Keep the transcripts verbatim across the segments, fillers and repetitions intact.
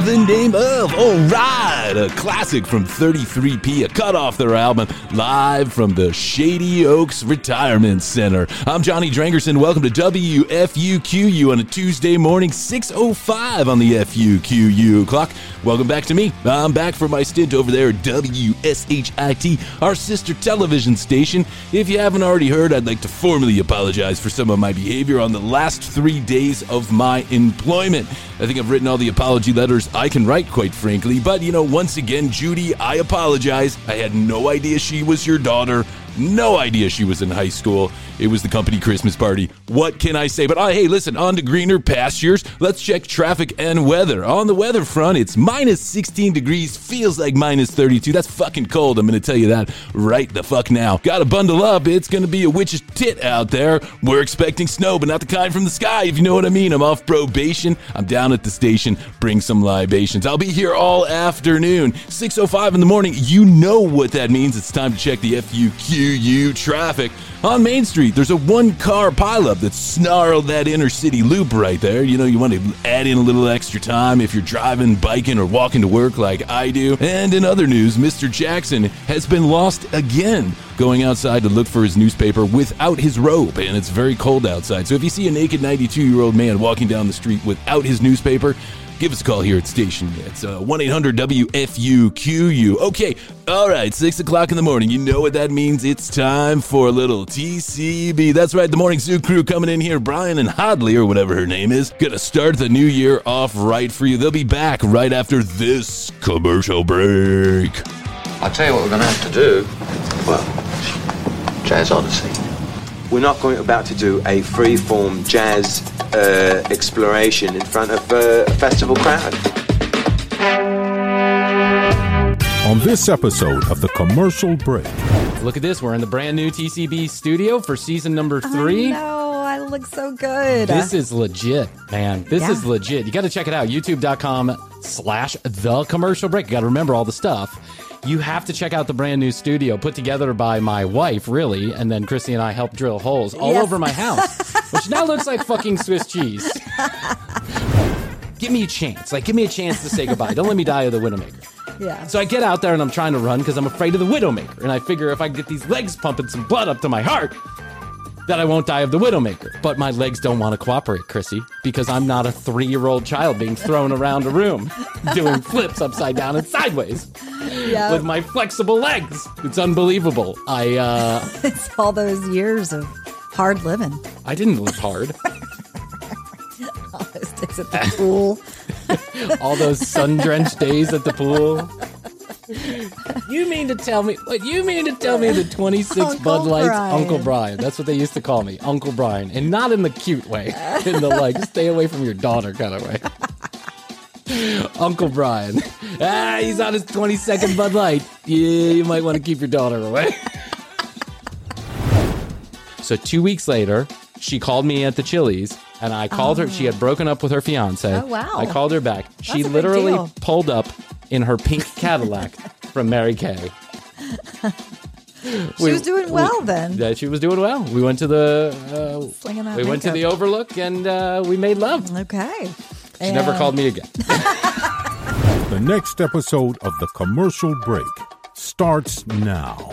the name of. All right, a classic from thirty-three P, a cut off their album, live from the Shady Oaks Retirement Center. I'm Johnny Drangerson. Welcome to W F U Q U on a Tuesday morning, six oh five on the F U Q U clock. Welcome back to me. I'm back for my stint over there at W S H I T, our sister television station. If you haven't already heard, I'd like to formally apologize for some of my behavior on the last three days of my employment. I think I've written all the apology letters I can write, quite frankly. But, you know, once again, Judy, I apologize. I had no idea she was your daughter. No idea she was in high school. It was the company Christmas party. What can I say? But uh, hey, listen, on to greener pastures. Let's check traffic and weather. On the weather front, it's minus sixteen degrees. Feels like minus thirty-two. That's fucking cold. I'm going to tell you that right the fuck now. Gotta bundle up. It's going to be a witch's tit out there. We're expecting snow, but not the kind from the sky, if you know what I mean. I'm off probation. I'm down at the station. Bring some libations. I'll be here all afternoon. six oh five in the morning. You know what that means. It's time to check the F U Q U traffic. On Main Street, there's a one-car pileup that snarled that inner city loop right there. You know, you want to add in a little extra time if you're driving, biking, or walking to work like I do. And in other news, Mister Jackson has been lost again, going outside to look for his newspaper without his robe, and it's very cold outside. So if you see a naked ninety-two-year-old man walking down the street without his newspaper, give us a call here at station. It's uh, one eight hundred W F U Q U. Okay, all right, six o'clock in the morning. You know what that means. It's time for a little T C B. That's right, the Morning Zoo crew coming in here. Brian and Hodley, or whatever her name is, gonna start the new year off right for you. They'll be back right after this commercial break. I'll tell you what we're gonna have to do. Well, Jazz Odyssey. We're not going about to do a free-form jazz uh, exploration in front of uh, a festival crowd. On this episode of The Commercial Break. Look at this. We're in the brand new T C B studio for season number three. I know. I look so good. This is legit, man. This Yeah. is legit. You got to check it out. YouTube.com slash The Commercial Break. You got to remember all the stuff. You have to check out the brand new studio put together by my wife, really, and then Chrissy and I helped drill holes all Yes. over my house, which now looks like fucking Swiss cheese. Give me a chance. Like, give me a chance to say goodbye. Don't let me die of the Widowmaker. Yeah. So I get out there and I'm trying to run because I'm afraid of the Widowmaker. And I figure if I get these legs pumping some blood up to my heart, that I won't die of the Widowmaker. But my legs don't want to cooperate, Chrissy, because I'm not a three-year-old child being thrown around a room doing flips upside down and sideways Yeah. with my flexible legs. It's unbelievable. I uh, It's all those years of hard living. I didn't live hard. All those days at the pool. All those sun-drenched days at the pool. You mean to tell me? What you mean to tell me the twenty-six Uncle Bud Lights, Brian. Uncle Brian? That's what they used to call me, Uncle Brian, and not in the cute way, in the like stay away from your daughter kind of way. Uncle Brian, ah, he's on his twenty-second Bud Light. Yeah, you might want to keep your daughter away. So two weeks later, she called me at the Chili's, and I called her. She had broken up with her fiance. Oh, wow. I called her back. She That's a big literally deal. pulled up in her pink Cadillac from Mary Kay. She was doing well then. Yeah, she was doing well. We went to the uh, Slinging that we went to makeup. the Overlook and uh, we made love. Okay. She never called me again. The next episode of The Commercial Break starts now.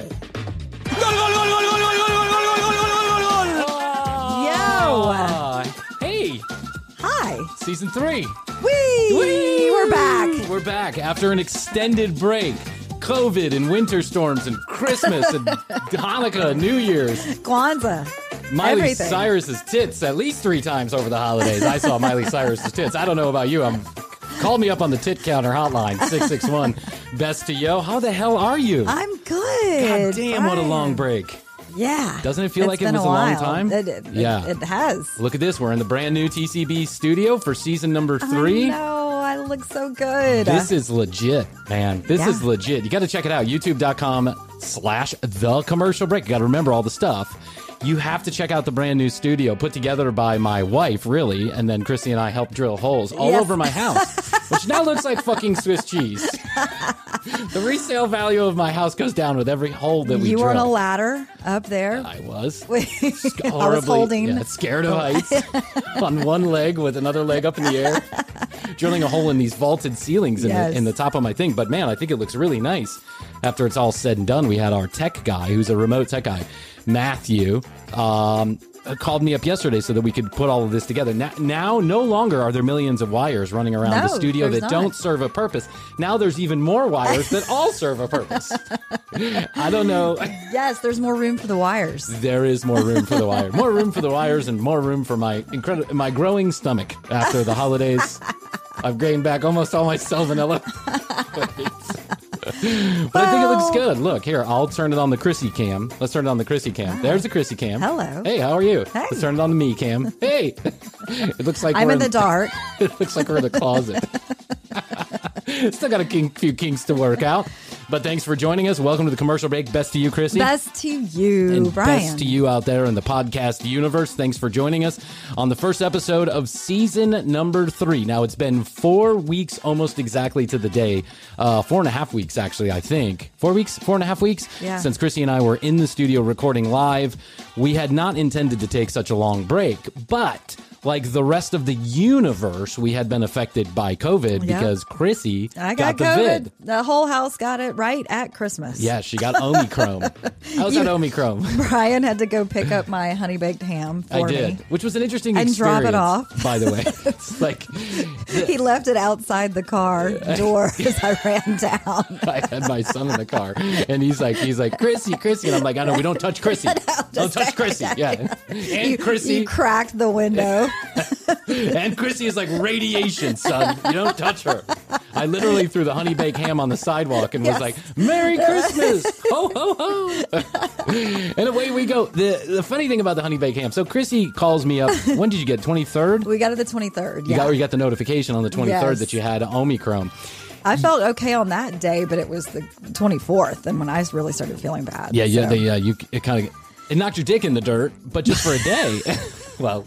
Uh, hey, Hi. season three. Whee! Whee! We're back. We're back after an extended break. COVID and winter storms and Christmas and Hanukkah, New Year's. Kwanzaa. Miley Everything. Cyrus's tits at least three times over the holidays. I saw Miley Cyrus's tits. I don't know about you. I'm call me up on the tit counter hotline six six one best to yo. How the hell are you? I'm good. God damn, what a Brian. long break. Yeah. Doesn't it feel It's like it been was a long while. time? It, it, Yeah. It, it has. Look at this. We're in the brand new T C B studio for season number three. I know. I look so good. This is legit, man. This Yeah. is legit. You got to check it out. YouTube.com slash The Commercial Break. You got to remember all the stuff. You have to check out the brand new studio put together by my wife, really, and then Chrissy and I helped drill holes all Yes. over my house, which now looks like fucking Swiss cheese. The resale value of my house goes down with every hole that we you drill. were on a ladder up there. I was. I was Horribly, holding. yeah, scared of heights, on one leg with another leg up in the air. drilling a hole in these vaulted ceilings in, Yes. the, in the top of my thing. But man, I think it looks really nice. After it's all said and done, we had our tech guy, who's a remote tech guy, Matthew, um, called me up yesterday so that we could put all of this together. Now, now no longer are there millions of wires running around No, the studio there's that not. don't serve a purpose. Now there's even more wires that all serve a purpose. I don't know. Yes, there's more room for the wires. There is more room for the wire. More room for the wires and more room for my incredible my growing stomach after the holidays. I've gained back almost all my salmonella. But I think it looks good. Look, here, I'll turn it on the Chrissy cam. Let's turn it on the Chrissy cam. There's the Chrissy cam. Hello. Hey, how are you? Hey. Let's turn it on the me cam. Hey. It looks like I'm we're in the dark. It looks like we're in the closet. Still got a king, few kinks to work out. But thanks for joining us. Welcome to the commercial break. Best to you, Chrissy. Best to you, And Brian. best to you out there in the podcast universe. Thanks for joining us on the first episode of season number three. Now, it's been four weeks almost exactly to the day. Uh, four and a half weeks, actually, I think. Four weeks? Four and a half weeks? Yeah. Since Chrissy and I were in the studio recording live. We had not intended to take such a long break, but like the rest of the universe, we had been affected by COVID Yeah. because Chrissy I got, the COVID. vid. The whole house got it right at Christmas. Yeah, she got Omicron. How's that Omicron? Brian had to go pick up my honey baked ham for I did, me. which was an interesting And experience. drop it off. By the way, it's like He left it outside the car door as I ran down. I had my son in the car, and he's like, he's like, Chrissy, Chrissy, and I'm like, I know we don't touch Chrissy, don't touch Chrissy, yeah, and You, Chrissy, you cracked the window. and Chrissy is like radiation, son. You don't touch her. I literally threw the honey baked ham on the sidewalk and was Yes. like, Merry Christmas, ho ho ho, and away we go. The the funny thing about the honey baked ham, so Chrissy calls me up. When did you get twenty-third? We got it the twenty-third. You Yeah. got you got the notification on the twenty-third Yes. that you had Omicron. I felt okay on that day, but it was the twenty-fourth, and when I really started feeling bad. Yeah, yeah, so. they, uh, you it kind of it knocked your dick in the dirt, but just for a day. Well,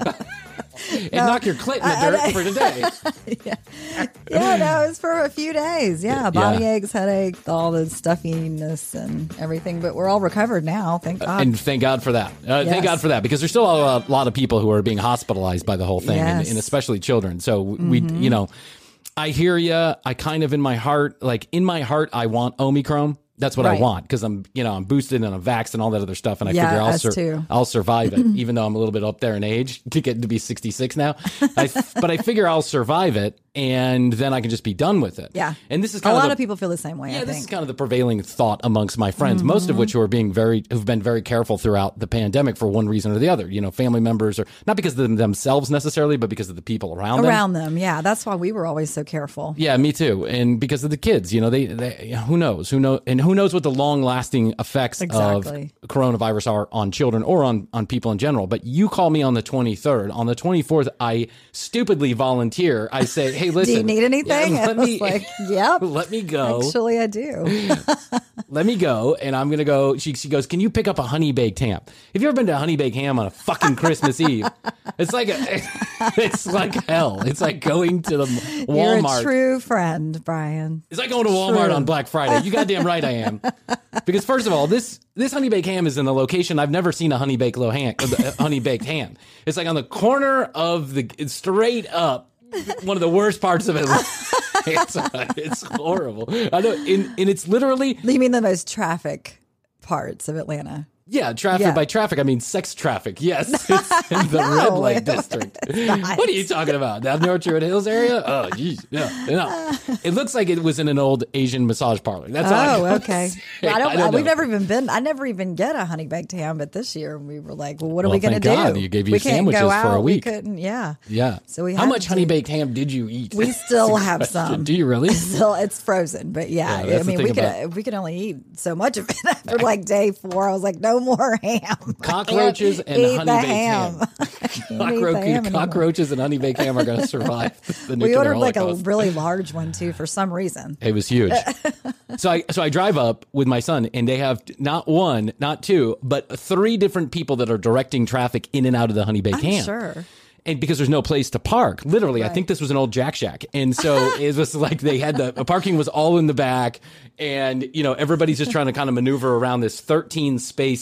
it knocked your clit in the I- dirt I- for today. Yeah, no, it was for a few days. Yeah, body Yeah. aches, headache, all the stuffiness and everything. But we're all recovered now, thank God. And thank God for that. Uh, Yes. Thank God for that, because there's still a, a lot of people who are being hospitalized by the whole thing, and, Yes. and especially children. So we, you know, I hear you. I kind of in my heart, like in my heart, I want Omicron. That's what I Right. want, because I'm, you know, I'm boosted and I'm vaxxed and all that other stuff, and I Yeah, figure I'll us sur- too. I'll survive it, even though I'm a little bit up there in age to get to be sixty-six now. I, but I figure I'll survive it, and then I can just be done with it. yeah. And this is a kind of lot the- of people feel the same way, yeah, I this think. is kind of the prevailing thought amongst my friends, most Mm-hmm. of which who are being very, who've been very careful throughout the pandemic for one reason or the other. You know, family members, or not because of them themselves necessarily, but because of the people around them. Around them, yeah. That's why we were always so careful. Yeah, me too. And because of the kids, you know, they, they who knows, who know, and who knows what the long lasting effects Exactly. of coronavirus are on children or on, on people in general. But you call me on the twenty-third. On the twenty-fourth, I stupidly volunteer. I say, hey, listen. Do you need anything? Yeah, I let was me, like, yep. let me go. Actually, I do. Let me go, and I'm gonna go. She, she goes, can you pick up a honey baked ham? Have you ever been to a honey baked ham on a fucking Christmas Eve? It's like a, it's like hell. It's like going to the You're Walmart. a true friend, Brian. It's like going to Walmart True. on Black Friday. You goddamn right I am. Because first of all, this this honey baked ham is in the location I've never seen a honey baked low ham, uh, honey baked ham. It's like on the corner of the it's straight up. One of the worst parts of it. It's, it's horrible. I know, and, and it's literally You mean the most traffic parts of Atlanta? yeah, traffic Yeah. by traffic. I mean, sex traffic. Yes, it's in the No, red light it- district. not. What are you talking about? Down near Orchard Hills area? Oh, geez, no, no. It looks like it was in an old Asian massage parlor. That's all. I Oh, gotta okay. say. Well, I don't, I don't we've know. never even been. I never even get a honey baked ham, but this year we were like, "Well, what are Well, we going to thank do? God you gave you we can't sandwiches go for out. a week. We couldn't. Yeah, Yeah. So we How had much to. honey baked ham did you eat? we still That's a have question. some. Do you really? Still, it's frozen, but yeah, Yeah, I that's the mean, thing we could about- we could only eat so much of it after like day four. I was like, no more ham. I can't Cockroaches and eat honey the baked ham. ham. I can't eat the Cockroach, ham anymore. cockroaches and honey baked ham are going to survive the We nuclear ordered like a holocaust. really large one too for some reason. It was huge. so I so I drive up with my son, and they have not one, not two, but three different people that are directing traffic in and out of the honey baked I'm ham. sure. And because there's no place to park, literally, I Right. think this was an old Jack Shack, and so it was like they had the, the parking was all in the back, and you know everybody's just trying to kind of maneuver around this thirteen space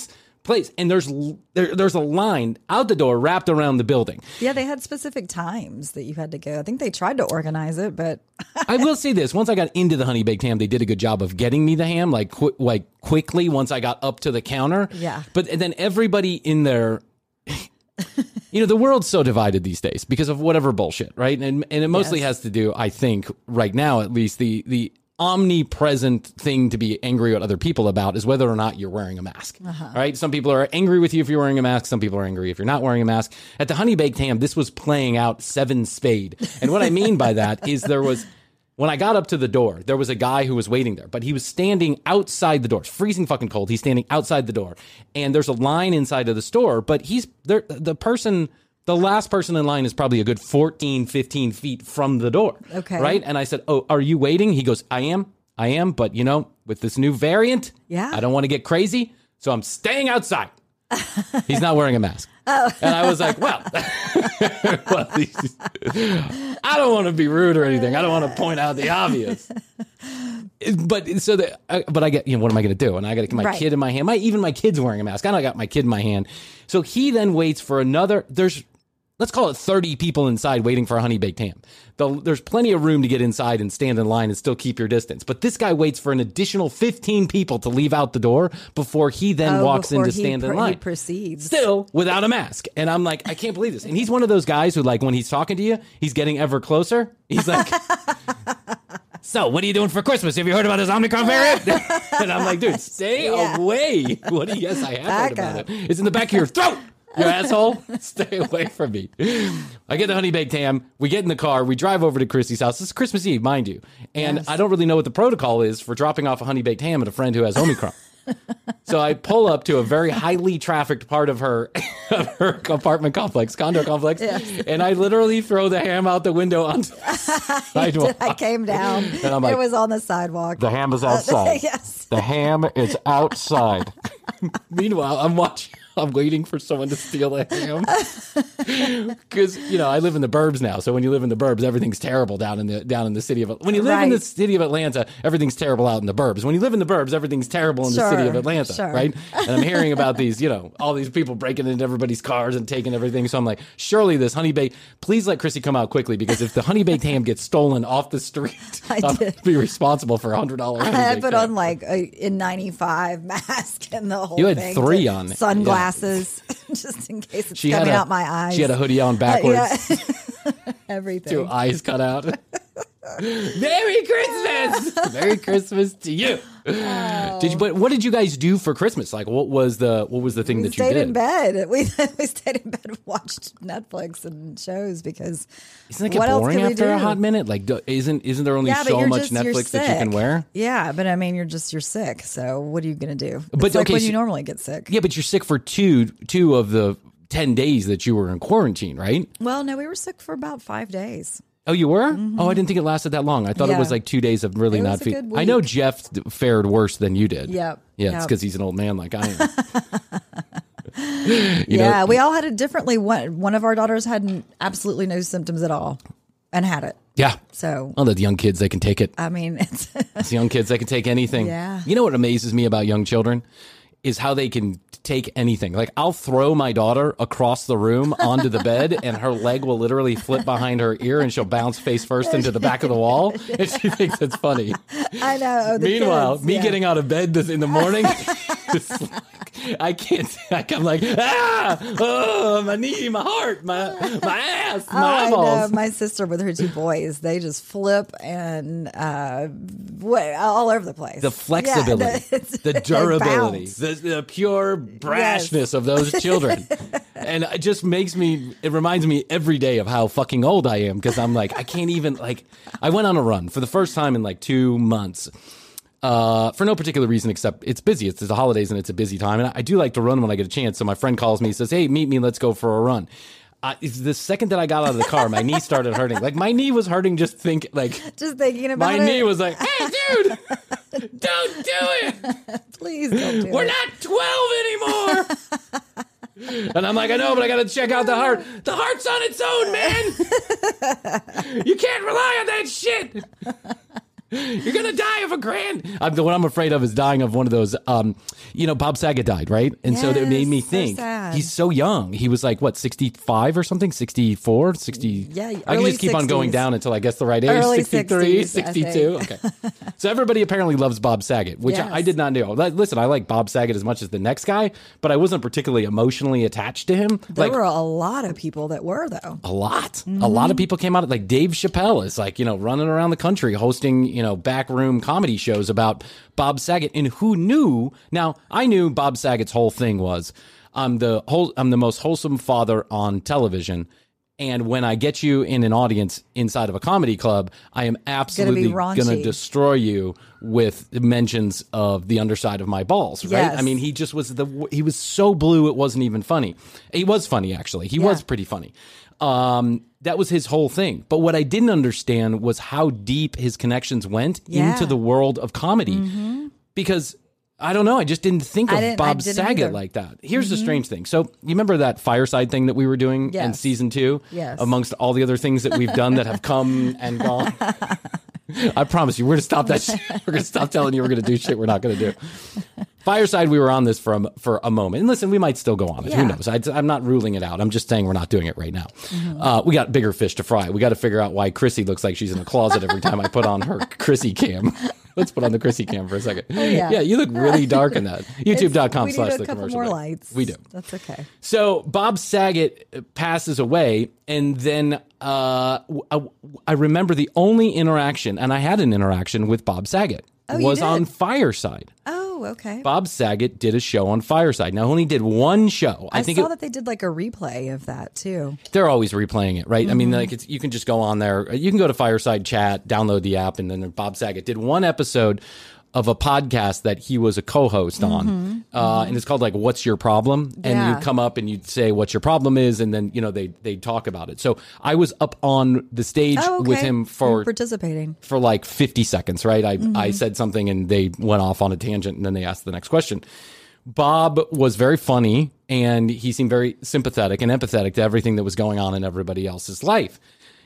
place. And there's there, there's a line out the door wrapped around the building. Yeah, they had specific times that you had to go. I think they tried to organize it, but I will say this: once I got into the honey baked ham, they did a good job of getting me the ham, like qu- like quickly. Once I got up to the counter, yeah. But then everybody in there, you know, the world's so divided these days because of whatever bullshit, right? And and it mostly Yes. has to do, I think, right now at least, the the omnipresent thing to be angry at other people about is whether or not you're wearing a mask. Uh-huh. Right? Some people are angry with you if you're wearing a mask. Some people are angry if you're not wearing a mask. At the honey baked ham, this was playing out seven spade. And what I mean by that is there was, when I got up to the door, there was a guy who was waiting there, but he was standing outside the door. It's freezing fucking cold. He's standing outside the door. And there's a line inside of the store, but he's there. The person, the last person in line is probably a good fourteen, fifteen feet from the door. Okay. Right? And I said, "Oh, are you waiting?" He goes, I am. I am. But, you know, with this new variant, yeah. I don't want to get crazy. So I'm staying outside. He's not wearing a mask. Oh. And I was like, well, well I don't want to be rude or anything. I don't want to point out the obvious. But so that, but I get, you know, what am I going to do? And I got my right. kid in my hand. My even my kid's wearing a mask. I got my kid in my hand. So he then waits for another. There's, let's call it thirty people inside waiting for a honey baked ham. The, there's plenty of room to get inside and stand in line and still keep your distance. But this guy waits for an additional fifteen people to leave out the door before he then oh, walks in to stand pr- in line. He proceeds. Still without a mask. And I'm like, I can't believe this. And he's one of those guys who, like, when he's talking to you, he's getting ever closer. He's like, so what are you doing for Christmas? Have you heard about this Omicron variant? And I'm like, dude, stay yeah. away. What do you, yes, I have Back heard about up. it. It's in the back of your throat. You asshole, stay away from me. I get the honey baked ham. We get in the car. We drive over to Chrissy's house. It's Christmas Eve, mind you. And yes. I don't really know what the protocol is for dropping off a honey baked ham at a friend who has Omicron. So I pull up to a very highly trafficked part of her of her apartment complex, condo complex, yes. and I literally throw the ham out the window onto the sidewalk. I came down. And I'm like, it was on the sidewalk. The ham is outside. Uh, yes. The ham is outside. Meanwhile, I'm watching. I'm waiting for someone to steal a ham. Because, you know, I live in the burbs now. So when you live in the burbs, everything's terrible down in the down in the city of when you live right. in the city of Atlanta, everything's terrible out in the burbs. When you live in the burbs, everything's terrible in sure, the city of Atlanta, sure. right? And I'm hearing about these, you know, all these people breaking into everybody's cars and taking everything. So I'm like, surely this honey baked, please let Chrissy come out quickly, because if the honey baked ham gets stolen off the street, I I'll did. be responsible for a hundred dollar. I put on like a N ninety-five mask and the whole You had thing. three on. Sunglasses, yeah. Just in case it's she coming had a, out my eyes. She had a hoodie on backwards. Uh, yeah. Everything. Two eyes cut out. Merry Christmas! Merry Christmas to you. Oh. Did you? But what did you guys do for Christmas? Like, what was the what was the thing we that you did? stayed in bed. We we stayed in bed and watched Netflix and shows because isn't that get what else boring can we after do? a hot minute? Like, do, isn't isn't there only yeah, so much just, Netflix that you can wear? Yeah, but I mean, you're just you're sick. So what are you going to do? It's but like okay, when so, you normally get sick. Yeah, but you're sick for two two of the ten days that you were in quarantine, right? Well, no, we were sick for about five days. Oh, you were? Mm-hmm. Oh, I didn't think it lasted that long. I thought yeah. it was like two days of really it not feeling. I know Jeff fared worse than you did. Yep. Yeah, yep. it's because he's an old man like I am. you yeah, know? we all had it differently. One one of our daughters had absolutely no symptoms at all and had it. Yeah. So, oh, the young kids, they can take it. I mean, it's, it's young kids, they can take anything. Yeah. You know what amazes me about young children is how they can take anything. Like, I'll throw my daughter across the room onto the bed, and her leg will literally flip behind her ear, and she'll bounce face first into the back of the wall, and she thinks it's funny. I know. Oh, the Meanwhile, kids, me yeah. getting out of bed this, in the morning, it's like, I can't. I'm like, ah, oh, my knee, my heart, my my ass, my oh, I eyeballs. know. My sister with her two boys, they just flip and uh, what, all over the place. The flexibility, yeah, the, the durability, bounce. the, the pure brashness yes. of those children. And it just makes me, it reminds me every day of how fucking old I am, because I'm like, I can't even, like, I went on a run for the first time in like two months. Uh, for no particular reason except it's busy. It's, it's the holidays and it's a busy time. And I, I do like to run when I get a chance. So my friend calls me, says, hey, meet me, let's go for a run. Uh, the second that I got out of the car, my knee started hurting. Like, my knee was hurting just think like just thinking about my it. My knee was like, hey, dude, don't do it. Please don't do We're it. We're not twelve anymore. And I'm like, I know, but I got to check out the heart. The heart's on its own, man. You can't rely on that shit. You're going to die of a grand. I'm, what I'm afraid of is dying of one of those, um, you know, Bob Saget died, right? And so that made me Yes, so think sad. he's so young. He was like, what, sixty-five or something? sixty-four, sixty? Yeah, I can early just keep on going sixties. down until I guess the right age. Early sixty-three, sixties, I sixty-two. think. Okay. So everybody apparently loves Bob Saget, which Yes. I, I did not know. Like, listen, I like Bob Saget as much as the next guy, but I wasn't particularly emotionally attached to him. There like, were a lot of people that were, though. a lot. Mm-hmm. A lot of people came out. Like Dave Chappelle is like, you know, running around the country hosting, you know, backroom comedy shows about Bob Saget. And who knew? Now, I knew Bob Saget's whole thing was I'm the whole I'm the most wholesome father on television. And when I get you in an audience inside of a comedy club, I am absolutely raunchy. going to destroy you with mentions of the underside of my balls, right? Yes. I mean, he just was the he was so blue it wasn't even funny. He was funny, actually. He Yeah. was pretty funny. Um, that was his whole thing. But what I didn't understand was how deep his connections went Yeah. into the world of comedy. Mm-hmm. Because I don't know, I just didn't think I of didn't- I Bob didn't Saget either. like that. Here's the strange thing. So you remember that fireside thing that we were doing in Yes. season two? Yes. Amongst all the other things that we've done that have come and gone. I promise you, we're going to stop that shit. We're going to stop telling you we're going to do shit we're not going to do. Fireside, we were on this for a, for a moment. And listen, we might still go on it. Who Yeah. knows? I, I'm not ruling it out. I'm just saying we're not doing it right now. Mm-hmm. Uh, we got bigger fish to fry. We got to figure out why Chrissy looks like she's in a closet every time I put on her Chrissy cam. Let's put on the Chrissy cam for a second. Oh, yeah. you look really dark in that. YouTube.com We slash need a the couple commercial more break. lights. We do. That's okay. So Bob Saget passes away, and then uh, I, I remember the only interaction, and I had an interaction with Bob Saget, Oh, you was did? on Fireside. Oh, okay. Bob Saget did a show on Fireside. Now, only did one show. I, I, think saw it, that they did like a replay of that too. they're always replaying it, right? I mean, Mm-hmm. like it's, you can just go on there. You can go to Fireside Chat, download the app, and then Bob Saget did one episode of a podcast that he was a co-host on, Mm-hmm. uh, and it's called like "What's Your Problem?" And Yeah. you'd come up and you'd say what your problem is, and then you know they they talk about it. So I was up on the stage Oh, okay. with him for You're participating. for like fifty seconds, right? I, Mm-hmm. I said something and they went off on a tangent and then they asked the next question. Bob was very funny and he seemed very sympathetic and empathetic to everything that was going on in everybody else's life.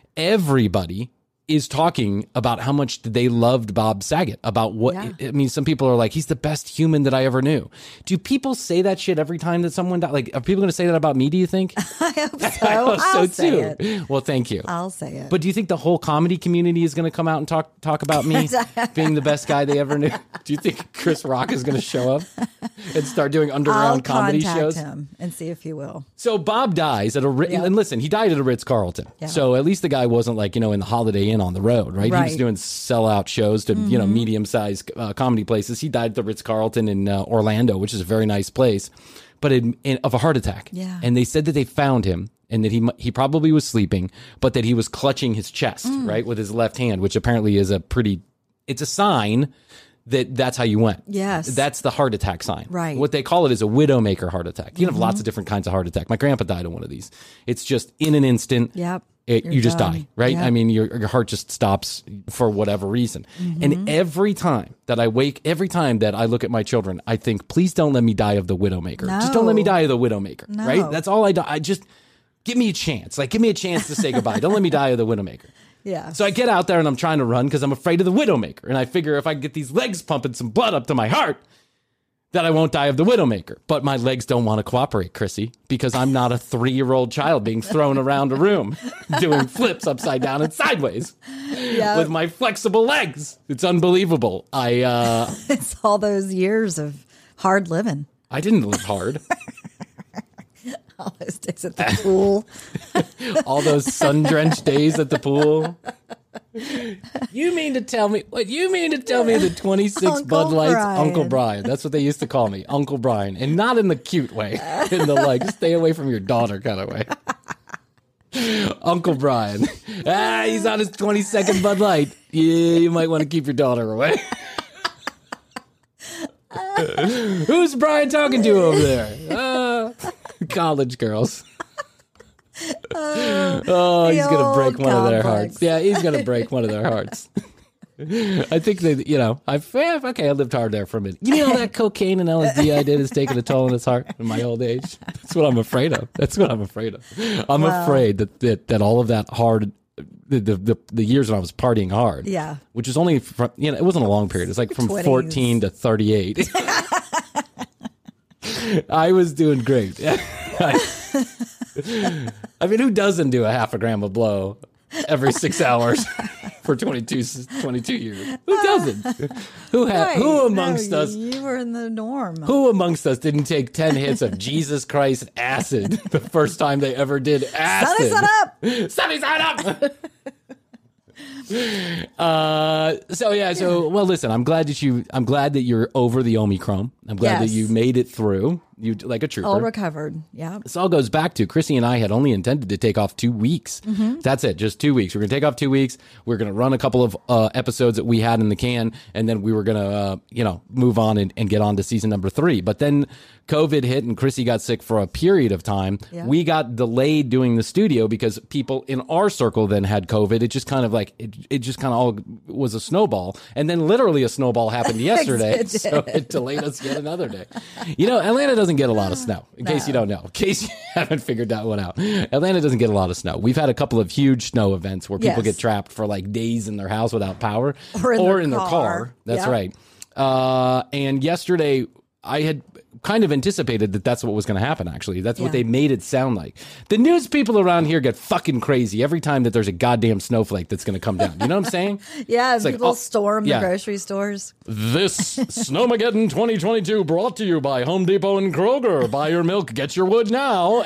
Everybody is talking about how much they loved Bob Saget, about what, Yeah. I mean, some people are like, he's the best human that I ever knew. Do people say that shit every time that someone dies? Like, are people going to say that about me, do you think? I hope so. I hope I'll so say too. it. Well, thank you. I'll say it. But do you think the whole comedy community is going to come out and talk talk about me being the best guy they ever knew? Do you think Chris Rock is going to show up and start doing I'll underground comedy contact shows? him and see if he will. So Bob dies at a Ritz, Yeah. and listen, he died at a Ritz Carlton. Yeah. So at least the guy wasn't like you know in the Holiday Inn on the road, right? He was Right. doing sellout shows to you know medium sized uh, comedy places. He died at the Ritz Carlton in uh, Orlando, which is a very nice place, but in, in, of a heart attack. Yeah. And they said that they found him and that he mu- he probably was sleeping, but that he was clutching his chest right with his left hand, which apparently is a pretty. It's a sign that that's how you went. Yes. That's the heart attack sign. Right. What they call it is a widowmaker heart attack. You can have lots of different kinds of heart attack. My grandpa died of one of these. It's just in an instant. Yep. It, You're you just done. die, right? Yep. I mean, your, your heart just stops for whatever reason. Mm-hmm. And every time that I wake, every time that I look at my children, I think, please don't let me die of the widowmaker. Just don't let me No. die of the widowmaker, No. right? That's all I do. I just give me a chance. Like, give me a chance to say goodbye. Don't let me die of the widowmaker. Yeah. So I get out there and I'm trying to run because I'm afraid of the widowmaker. And I figure if I get these legs pumping some blood up to my heart, that I won't die of the widowmaker. But my legs don't want to cooperate, Chrissy, because I'm not a three-year-old child being thrown around a room doing flips upside down and sideways Yeah. with my flexible legs. It's unbelievable. I uh, It's all those years of hard living. I didn't live hard. All those days at the pool. All those sun-drenched days at the pool. You mean to tell me what you mean to tell me the twenty-six Uncle Bud Lights Brian. Uncle Brian. That's what they used to call me, Uncle Brian, and not in the cute way, in the like stay away from your daughter kind of way. Uncle Brian. Ah, he's on his twenty-second Bud Light. Yeah, you might want to keep your daughter away. Who's Brian talking to over there? Uh, college girls. Oh, he's The going to break old one of their complex. hearts. Yeah, he's going to break one of their hearts. I think they, you know, I've, eh, okay, I lived hard there for a minute. You know, all that cocaine and L S D I did is taking a toll on his heart in my old age. That's what I'm afraid of. That's what I'm afraid of. I'm Wow. afraid that, that, that all of that hard the, the the the years when I was partying hard. Yeah. Which is only from, you know, it wasn't a long period. It's like from twenties. fourteen to thirty-eight. I was doing great. I, I mean, who doesn't do a half a gram of blow every six hours for twenty-two, twenty-two years? Who doesn't? Who had? Right. Who amongst No, us? You were in the norm. Who amongst us didn't take ten hits of Jesus Christ acid the first time they ever did acid? Sunny side up. Sunny side up. Uh, so yeah, so well, listen, I'm glad that you, I'm glad that you're over the Omicron. I'm glad Yes. that you made it through. You like a trooper. All recovered. Yeah. This all goes back to Chrissy and I had only intended to take off two weeks. Mm-hmm. That's it, just two weeks. We're going to take off two weeks. We're going to run a couple of uh, episodes that we had in the can, and then we were going to, uh, you know, move on and, and get on to season number three. But then COVID hit, and Chrissy got sick for a period of time. Yeah. We got delayed doing the studio because people in our circle then had COVID. It just kind of like it, it just kind of all was a snowball, and then literally a snowball happened yesterday, It did. so it delayed us yet another day. You know, Atlanta doesn't get a lot of snow. In case you don't know, in case you haven't figured that one out, Atlanta doesn't get a lot of snow. We've had a couple of huge snow events where people Yes. get trapped for like days in their house without power Or in their their car. car. That's Yeah. right. Uh, and yesterday, I had kind of anticipated that that's what was going to happen, actually. That's what Yeah. they made it sound like. The news people around here get fucking crazy every time that there's a goddamn snowflake that's going to come down. You know what I'm saying? Yeah. It's like, People oh, storm yeah. the grocery stores. This Snowmageddon twenty twenty-two brought to you by Home Depot and Kroger. Buy your milk, get your wood now.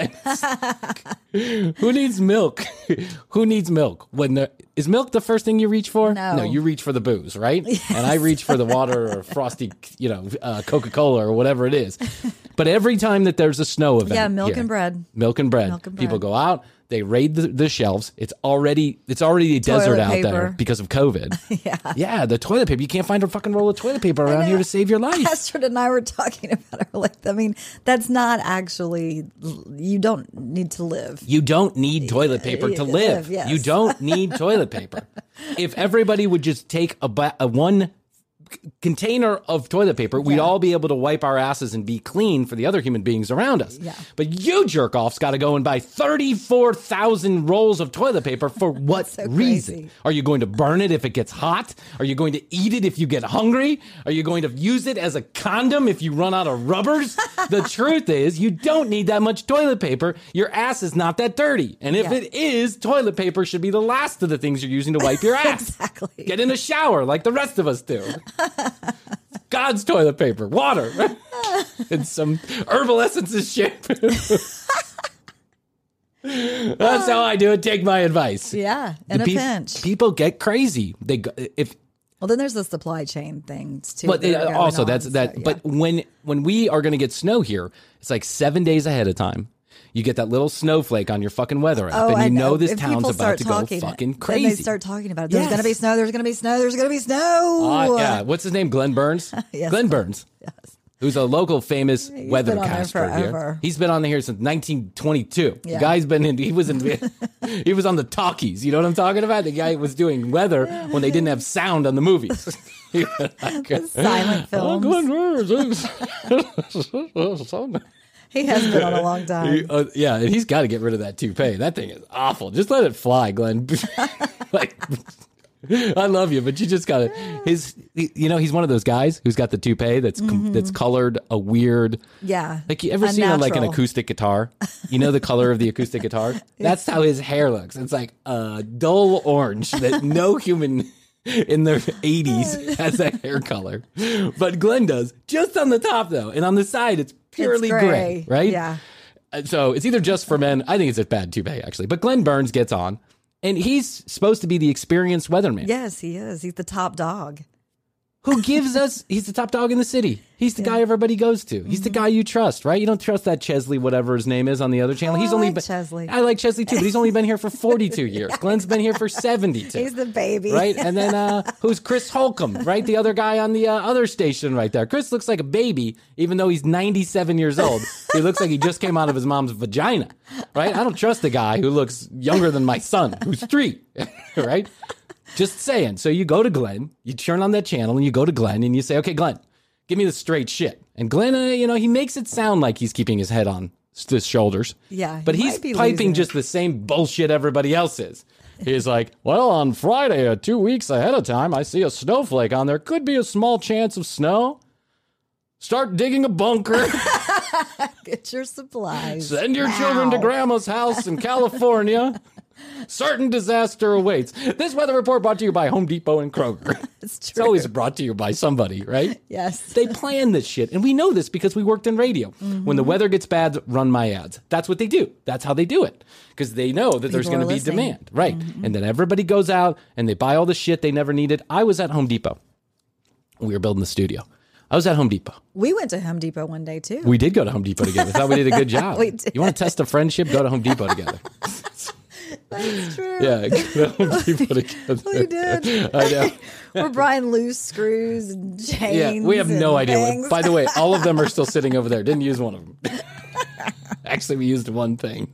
Who needs milk? Who needs milk? When the, is milk the first thing you reach for? No. No, you reach for the booze, right? And I reach for the water or frosty, you know, uh, Coca-Cola or whatever it is. But every time that there's a snow event, Yeah, milk here, and bread. milk and bread, Milk and people bread. go out. They raid the, the shelves. It's already it's already a desert Toilet out there paper. because of COVID. yeah, yeah. The toilet paper. You can't find a fucking roll of toilet paper around here to save your life. Astrid and I were talking about it. Like, I mean, that's not actually. You don't need to live. You don't need toilet paper to Yeah, live. yes. You don't need toilet paper. If everybody would just take a, ba- a one c- container of toilet paper, we'd Yeah. all be able to wipe our asses and be clean for the other human beings around us. Yeah. But you jerk offs got to go and buy thirty-four thousand rolls of toilet paper for what so reason? crazy. Are you going to burn it if it gets hot? Are you going to eat it if you get hungry? Are you going to use it as a condom if you run out of rubbers? The truth is, you don't need that much toilet paper. Your ass is not that dirty. And if Yeah. it is, toilet paper should be the last of the things you're using to wipe your ass. Exactly. Get in the shower like the rest of us do. God's toilet paper, water, and some herbal essences shampoo. That's how I do it. Take my advice. Yeah, in The a peop- pinch. People get crazy. They go, if Well, then there's the supply chain things too. but that are uh, going also on, that's that. so, yeah. But when when we are going to get snow here, it's like seven days ahead of time. You get that little snowflake on your fucking weather app, Oh, and you I know this If town's people about start to go talking, fucking Then crazy. they start talking about it. There's Yes. going to be snow. There's going to be snow. There's going to be snow. Uh, yeah, what's his name? Glenn Burns. Yes. Glenn Burns. Yes. Who's a local famous been on there weathercaster here. forever. He's been on here since nineteen twenty-two. The Yeah. guy's been in. He was in. He was on the talkies. You know what I'm talking about? The guy was doing weather when they didn't have sound on the movies. He was like, Silent "Oh, films. Glenn Burns." He has been on a long time. He- uh, yeah, and he's got to get rid of that toupee. That thing is awful. Just let it fly, Glenn. Like, I love you, but you just got to. His, he- you know, he's one of those guys who's got the toupee that's com- that's colored a weird. Yeah. Like, you ever seen a, like an Unnatural. acoustic guitar? You know the color of the acoustic guitar? That's how his hair looks. It's like a dull orange that no human in their eighties has that hair color. But Glenn does. Just on the top, though. And on the side, it's purely It's gray. gray. right? Yeah. Uh, So it's either just for men. I think it's a bad toupee, actually. But Glenn Burns gets on, and he's supposed to be the experienced weatherman. Yes, he is. He's the top dog. Who gives us? He's the top dog in the city. He's the guy everybody goes to. He's the guy you trust, right? You don't trust that Chesley, whatever his name is, on the other channel. Oh, he's I only like been, Chesley. I like Chesley too, but he's only been here for forty-two years. Glenn's been here for seventy-two. He's the baby. Right? And then uh, who's Chris Holcomb, right? The other guy on the uh, other station right there. Chris looks like a baby, even though he's ninety-seven years old. He looks like he just came out of his mom's vagina, right? I don't trust a guy who looks younger than my son, who's three, right? Just saying. So you go to Glenn, you turn on that channel, and you go to Glenn, and you say, okay, Glenn, give me the straight shit. And Glenn, uh, you know, he makes it sound like he's keeping his head on his shoulders. Yeah, he But he's might be piping losing just it. the same bullshit everybody else is. He's like, well, on Friday, uh, two weeks ahead of time, I see a snowflake on there. Could be a small chance of snow. Start digging a bunker. Get your supplies. Send your now. children to grandma's house in California. Certain disaster awaits. This weather report brought to you by Home Depot and Kroger. It's true. It's always brought to you by somebody, right? Yes. They plan this shit. And we know this because we worked in radio. Mm-hmm. When the weather gets bad, run my ads. That's what they do. That's how they do it. Because they know that there's People going to are be listening. demand. Right. Mm-hmm. And then everybody goes out and they buy all the shit they never needed. I was at Home Depot. We were building the studio. I was at Home Depot. We went to Home Depot one day, too. We did go to Home Depot together. I thought we did a good job. We did. You want to test a friendship? Go to Home Depot together. That's true. Yeah, go to Home Depot together. We did. I know. We're buying loose screws and chains. Yeah, we have no and idea. things. What, by the way, all of them are still sitting over there. Didn't use one of them. Actually, we used one thing.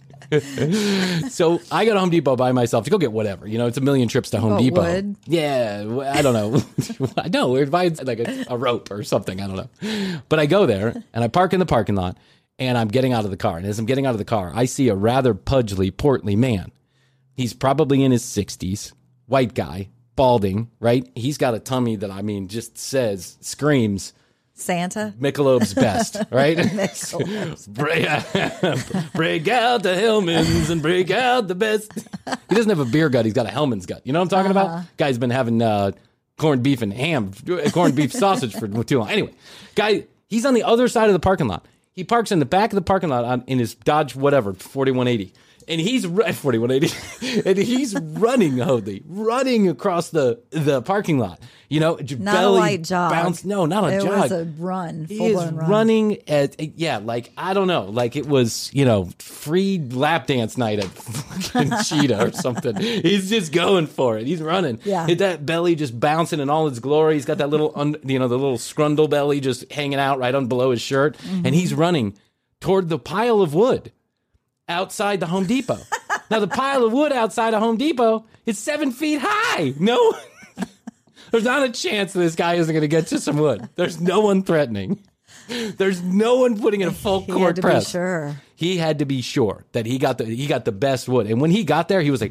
So I go to Home Depot by myself to go get whatever. You know, it's a million trips to Home Bought Depot. wood? Yeah, w- I don't know. I know we're buying like a, a rope or something. I don't know. But I go there and I park in the parking lot and I'm getting out of the car. And as I'm getting out of the car, I see a rather pudgely, portly man. He's probably in his sixties, white guy, balding, right? He's got a tummy that, I mean, just says, screams, Santa. Michelob's best, right? Michelob's break, break out the Hellman's and break out the best. He doesn't have a beer gut. He's got a Hellman's gut. You know what I'm talking Uh-huh. about? Guy's been having uh, corned beef and ham, corned beef sausage for too long. Anyway, guy, he's on the other side of the parking lot. He parks in the back of the parking lot on, in his Dodge whatever, forty-one eighty. And he's forty-one eighty, and he's running, Hoadley, running across the, the parking lot. You know, Not belly a light jog. bounce. No, not a it jog. It was a run. He Full is blown run. running at, yeah, like, I don't know, like it was, you know, free lap dance night at fucking Cheetah or something. He's just going for it. He's running. Yeah. Hit that belly just bouncing in all its glory. He's got that little, un, you know, the little scrundle belly just hanging out right on below his shirt. Mm-hmm. And he's running toward the pile of wood outside the Home Depot. Now, the pile of wood outside of Home Depot is seven feet high. No, there's not a chance that this guy isn't going to get to some wood. There's no one threatening. There's no one putting in a full He court had to press. be sure. He had to be sure that he got the he got the best wood. And when he got there, he was like,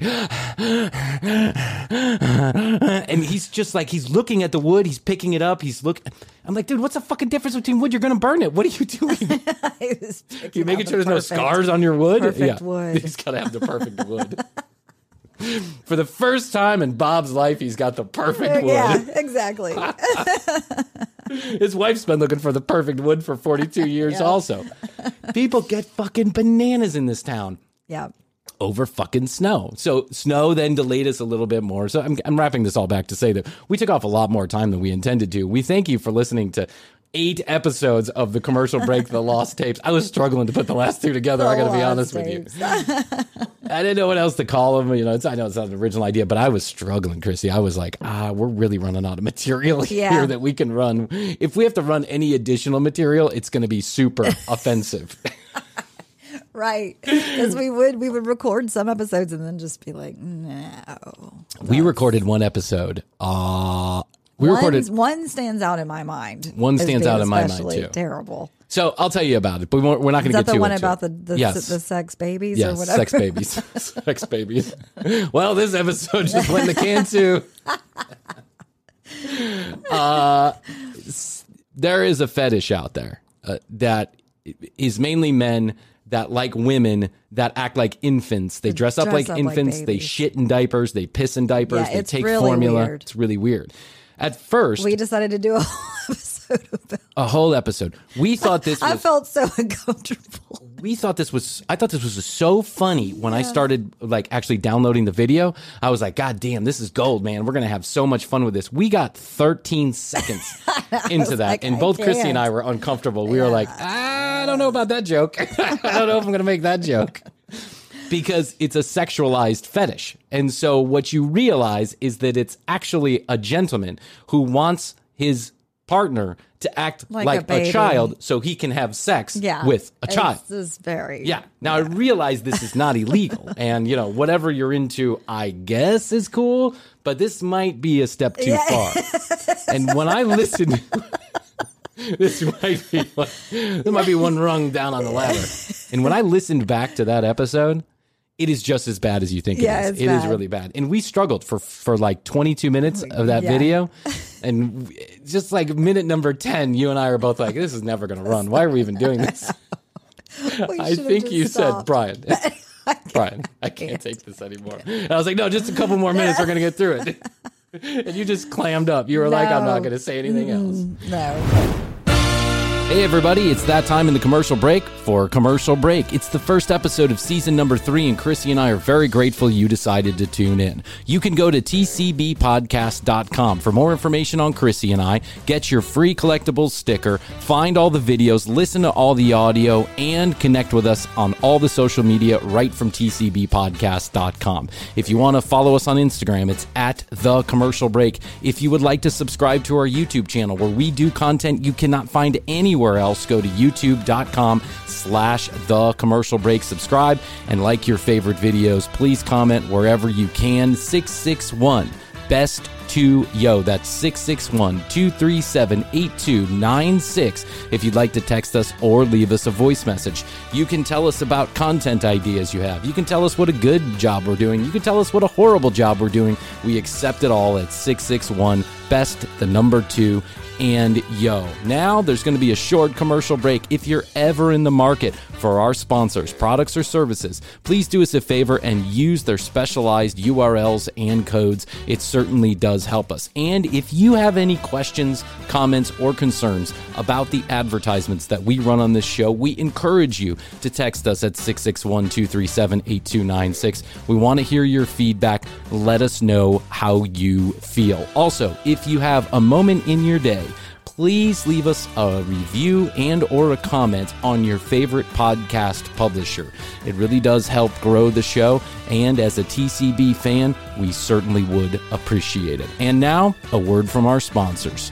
and he's just like, he's looking at the wood. He's picking it up. He's look. I'm like, dude, what's the fucking difference between wood? You're going to burn it. What are you doing? It was You making out sure the there's no perfect- scars on your wood? perfect yeah. wood. He's got to have the perfect wood. For the first time in Bob's life, he's got the perfect wood. Yeah, exactly. His wife's been looking for the perfect wood for forty-two years Yeah. also. People get fucking bananas in this town Yeah. over fucking snow. So snow then delayed us a little bit more. So I'm, I'm wrapping this all back to say that we took off a lot more time than we intended to. We thank you for listening to eight episodes of the commercial break, the lost tapes. I was struggling to put the last two together. I got to be honest with you. I didn't know what else to call them. You know, it's, I know it's not an original idea, but I was struggling, Chrissy. I was like, ah, we're really running out of material Yeah. here that we can run. If we have to run any additional material, it's going to be super offensive. Right. Because we would we would record some episodes and then just be like, no. We recorded one episode. Uh, we one, recorded. one stands out in my mind. One as stands being out in my mind, especially too. Terrible. So I'll tell you about it, but we won't, we're not going Is to that get the too one into about it. the the, yes. the sex babies Yes, or whatever? sex babies. Sex babies. Well, this episode just went in the can too. Uh, s- there is a fetish out there uh, that is mainly men that like women that act like infants. They dress up dress like up like infants. they babies. shit in diapers. They piss in diapers. Yeah, they it's take really formula. weird. It's really weird. At first, We decided to do a whole episode about a whole episode. We thought this was I felt so uncomfortable. we thought this was I thought this was so funny when I started like actually downloading the video. I was like, God damn, this is gold, man. We're gonna have so much fun with this. We got thirteen seconds into that, like, and I both Christy and can't. I were uncomfortable. We were like, I don't know about that joke. I don't know if I'm gonna make that joke. Because it's a sexualized fetish. And so what you realize is that it's actually a gentleman who wants his partner to act like, Like a a, baby. child so he can have sex Yeah. with a child. This is very Yeah. Now I realize this is not illegal, and you know whatever you're into, I guess is cool, but this might be a step too far. And when I listened, this might be one, there might be one rung down on the ladder. And when I listened back to that episode, It is just as bad as you think Yeah, it is. it's It is bad. really bad. And we struggled for for like twenty-two minutes of that Yeah. video. And w- just like minute number ten, you and I are both like, this is never going to run. Why are we even doing this? We I should've think just you said, stopped. Brian, Brian, I can't take this anymore. And I was like, no, just a couple more minutes. We're going to get through it. And you just clammed up. You were like, I'm not No. going to say anything else. No. Hey, everybody, it's that time in the commercial break for Commercial Break. It's the first episode of season number three, and Chrissy and I are very grateful you decided to tune in. You can go to T C B podcast dot com for more information on Chrissy and I, get your free collectibles sticker, find all the videos, listen to all the audio, and connect with us on all the social media right from T C B podcast dot com. If you want to follow us on Instagram, it's at The Commercial Break. If you would like to subscribe to our YouTube channel where we do content you cannot find anywhere else, go to youtube dot com slash The Commercial Break. Subscribe and like your favorite videos. Please comment wherever you can. six six one best two yo. That's six six one, two three seven, eight two nine six if you'd like to text us or leave us a voice message. You can tell us about content ideas you have. You can tell us what a good job we're doing. You can tell us what a horrible job we're doing. We accept it all at six six one best the number two and yo. Now there's going to be a short commercial break. If you're ever in the market for our sponsors, products or services, please do us a favor and use their specialized U R Ls and codes. It certainly does help us. And if you have any questions, comments, or concerns about the advertisements that we run on this show, we encourage you to text us at six six one, two three seven, eight two nine six. We want to hear your feedback. Let us know how you feel. Also, if you have a moment in your day, please leave us a review and or a comment on your favorite podcast publisher. It really does help grow the show, and as a T C B fan, we certainly would appreciate it. And now, a word from our sponsors.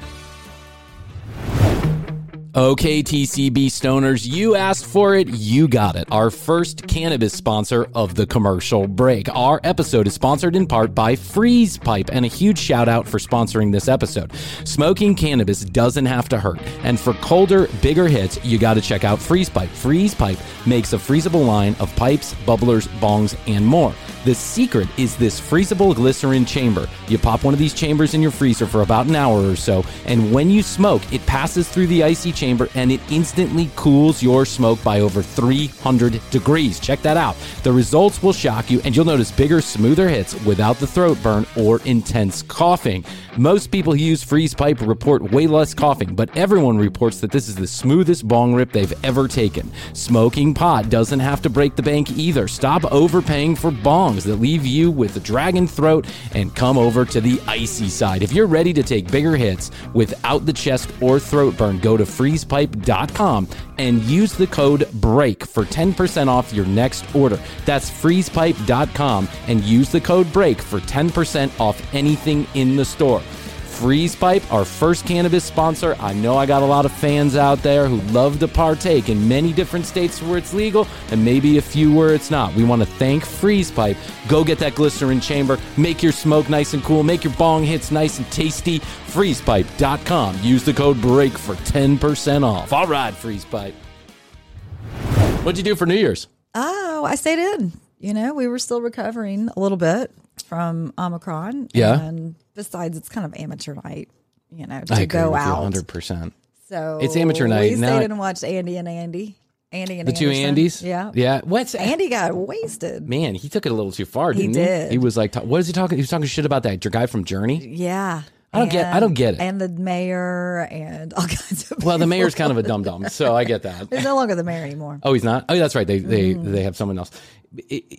Okay, T C B stoners, you asked for it, you got it. Our first cannabis sponsor of the commercial break. Our episode is sponsored in part by Freeze Pipe, and a huge shout out for sponsoring this episode. Smoking cannabis doesn't have to hurt, and for colder, bigger hits, you got to check out Freeze Pipe. Freeze Pipe makes a freezable line of pipes, bubblers, bongs, and more. The secret is this freezable glycerin chamber. You pop one of these chambers in your freezer for about an hour or so, and when you smoke, it passes through the icy chamber and it instantly cools your smoke by over three hundred degrees. Check that out. The results will shock you, and you'll notice bigger, smoother hits without the throat burn or intense coughing. Most people who use Freeze Pipe report way less coughing, but everyone reports that this is the smoothest bong rip they've ever taken. Smoking pot doesn't have to break the bank either. Stop overpaying for bongs that leave you with a dragon throat and come over to the icy side. If you're ready to take bigger hits without the chest or throat burn, go to freeze pipe dot com and use the code BREAK for ten percent off your next order. That's freeze pipe dot com and use the code BREAK for ten percent off anything in the store. Freeze Pipe, our first cannabis sponsor. I know I got a lot of fans out there who love to partake in many different states where it's legal and maybe a few where it's not. We want to thank Freeze Pipe. Go get that glycerin chamber. Make your smoke nice and cool. Make your bong hits nice and tasty. freeze pipe dot com. Use the code BREAK for ten percent off. All right, Freeze Pipe. What'd you do for New Year's? Oh, I stayed in. You know, we were still recovering a little bit from Omicron. Yeah. And besides, it's kind of amateur night, you know, I to agree go with you out. one hundred percent. So It's amateur night. We Now stayed I- and watched Andy and Andy. Andy and The two Anderson. Andys? Yeah. Yeah. What's Andy got wasted. Man, he took it a little too far, He didn't he? did. He was like, ta- what is he talking? He was talking shit about that your guy from Journey. Yeah. I don't get- I don't get it. And the mayor and all kinds of Well, the people. mayor's kind of a dum dum, so I get that. He's no longer the mayor anymore. Oh, he's not. Oh, that's right. They they Mm. they have someone else. It- it-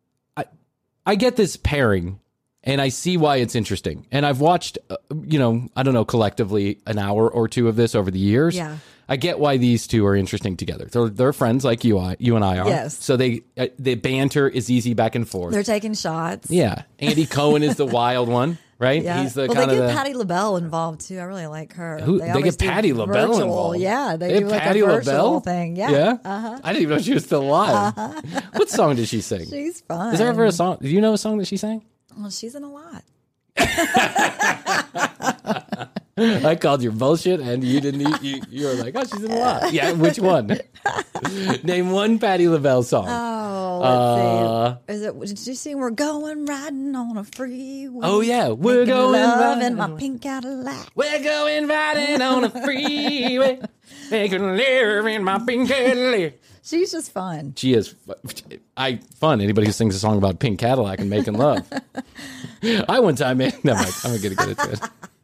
I I get this pairing, and I see why it's interesting. And I've watched, uh, you know, I don't know, collectively an hour or two of this over the years. Yeah. I get why these two are interesting together. They're they're friends like you I you and I are. Yes. So they uh, the banter is easy back and forth. They're taking shots. Yeah. Andy Cohen is the wild one, right? Yeah. He's the well, kind they of get the Patty LaBelle involved too. I really like her. Who- they always get do Patti LaBelle virtual. involved? Yeah, they, They do have like Patti a virtual LaBelle? thing. Yeah. Yeah. Uh-huh. I didn't even know she was still alive. What song did she sing? She's fun. Is there ever a song? Do you know a song that she sang? Well, she's in a lot. I called your bullshit, and you didn't. Eat, you, you were like, "Oh, she's in a lot." Yeah, which one? Name one Patti LaBelle song. Oh, let's uh, see. Is it? Did you see? We're going riding on a freeway. Oh yeah, we're Making going love riding in my pink Cadillac. We're going riding on a freeway, making love in my pink Cadillac. She's just fun. She is. I fun. Anybody who sings a song about pink Cadillac and making love. I one time made. Never mind. I'm gonna get into it.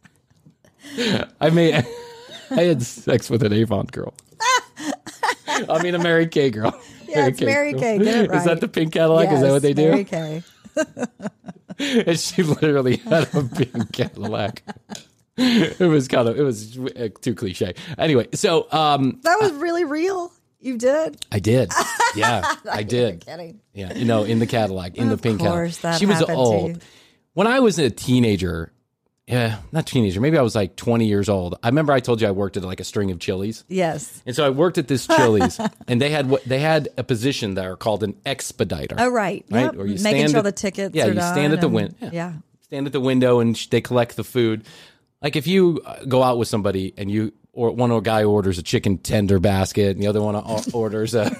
I made. I had sex with an Avon girl. I mean, a Mary Kay girl. Yeah, Mary it's Kay Mary Kay. Get it right. Is that the pink Cadillac? Yes, is that what they do? Mary Kay. And she literally had a pink Cadillac. It was kind of. It was too cliche. Anyway, so um, that was really real. You did? I did. Yeah, I did. Kidding. Yeah, you know, in the Cadillac, in of the pink course, Cadillac. That she was happened old. To When I was a teenager, yeah, not teenager, maybe I was like twenty years old. I remember I told you I worked at like a string of Chili's. Yes. And so I worked at this Chili's, and they had what they had a position there called an expediter. Oh, right. Right? Yep. Or you Making stand sure at, the tickets yeah, are you stand at the window. Yeah. yeah. Stand at the window, and sh- they collect the food. Like if you go out with somebody and you or one guy orders a chicken tender basket, and the other one orders a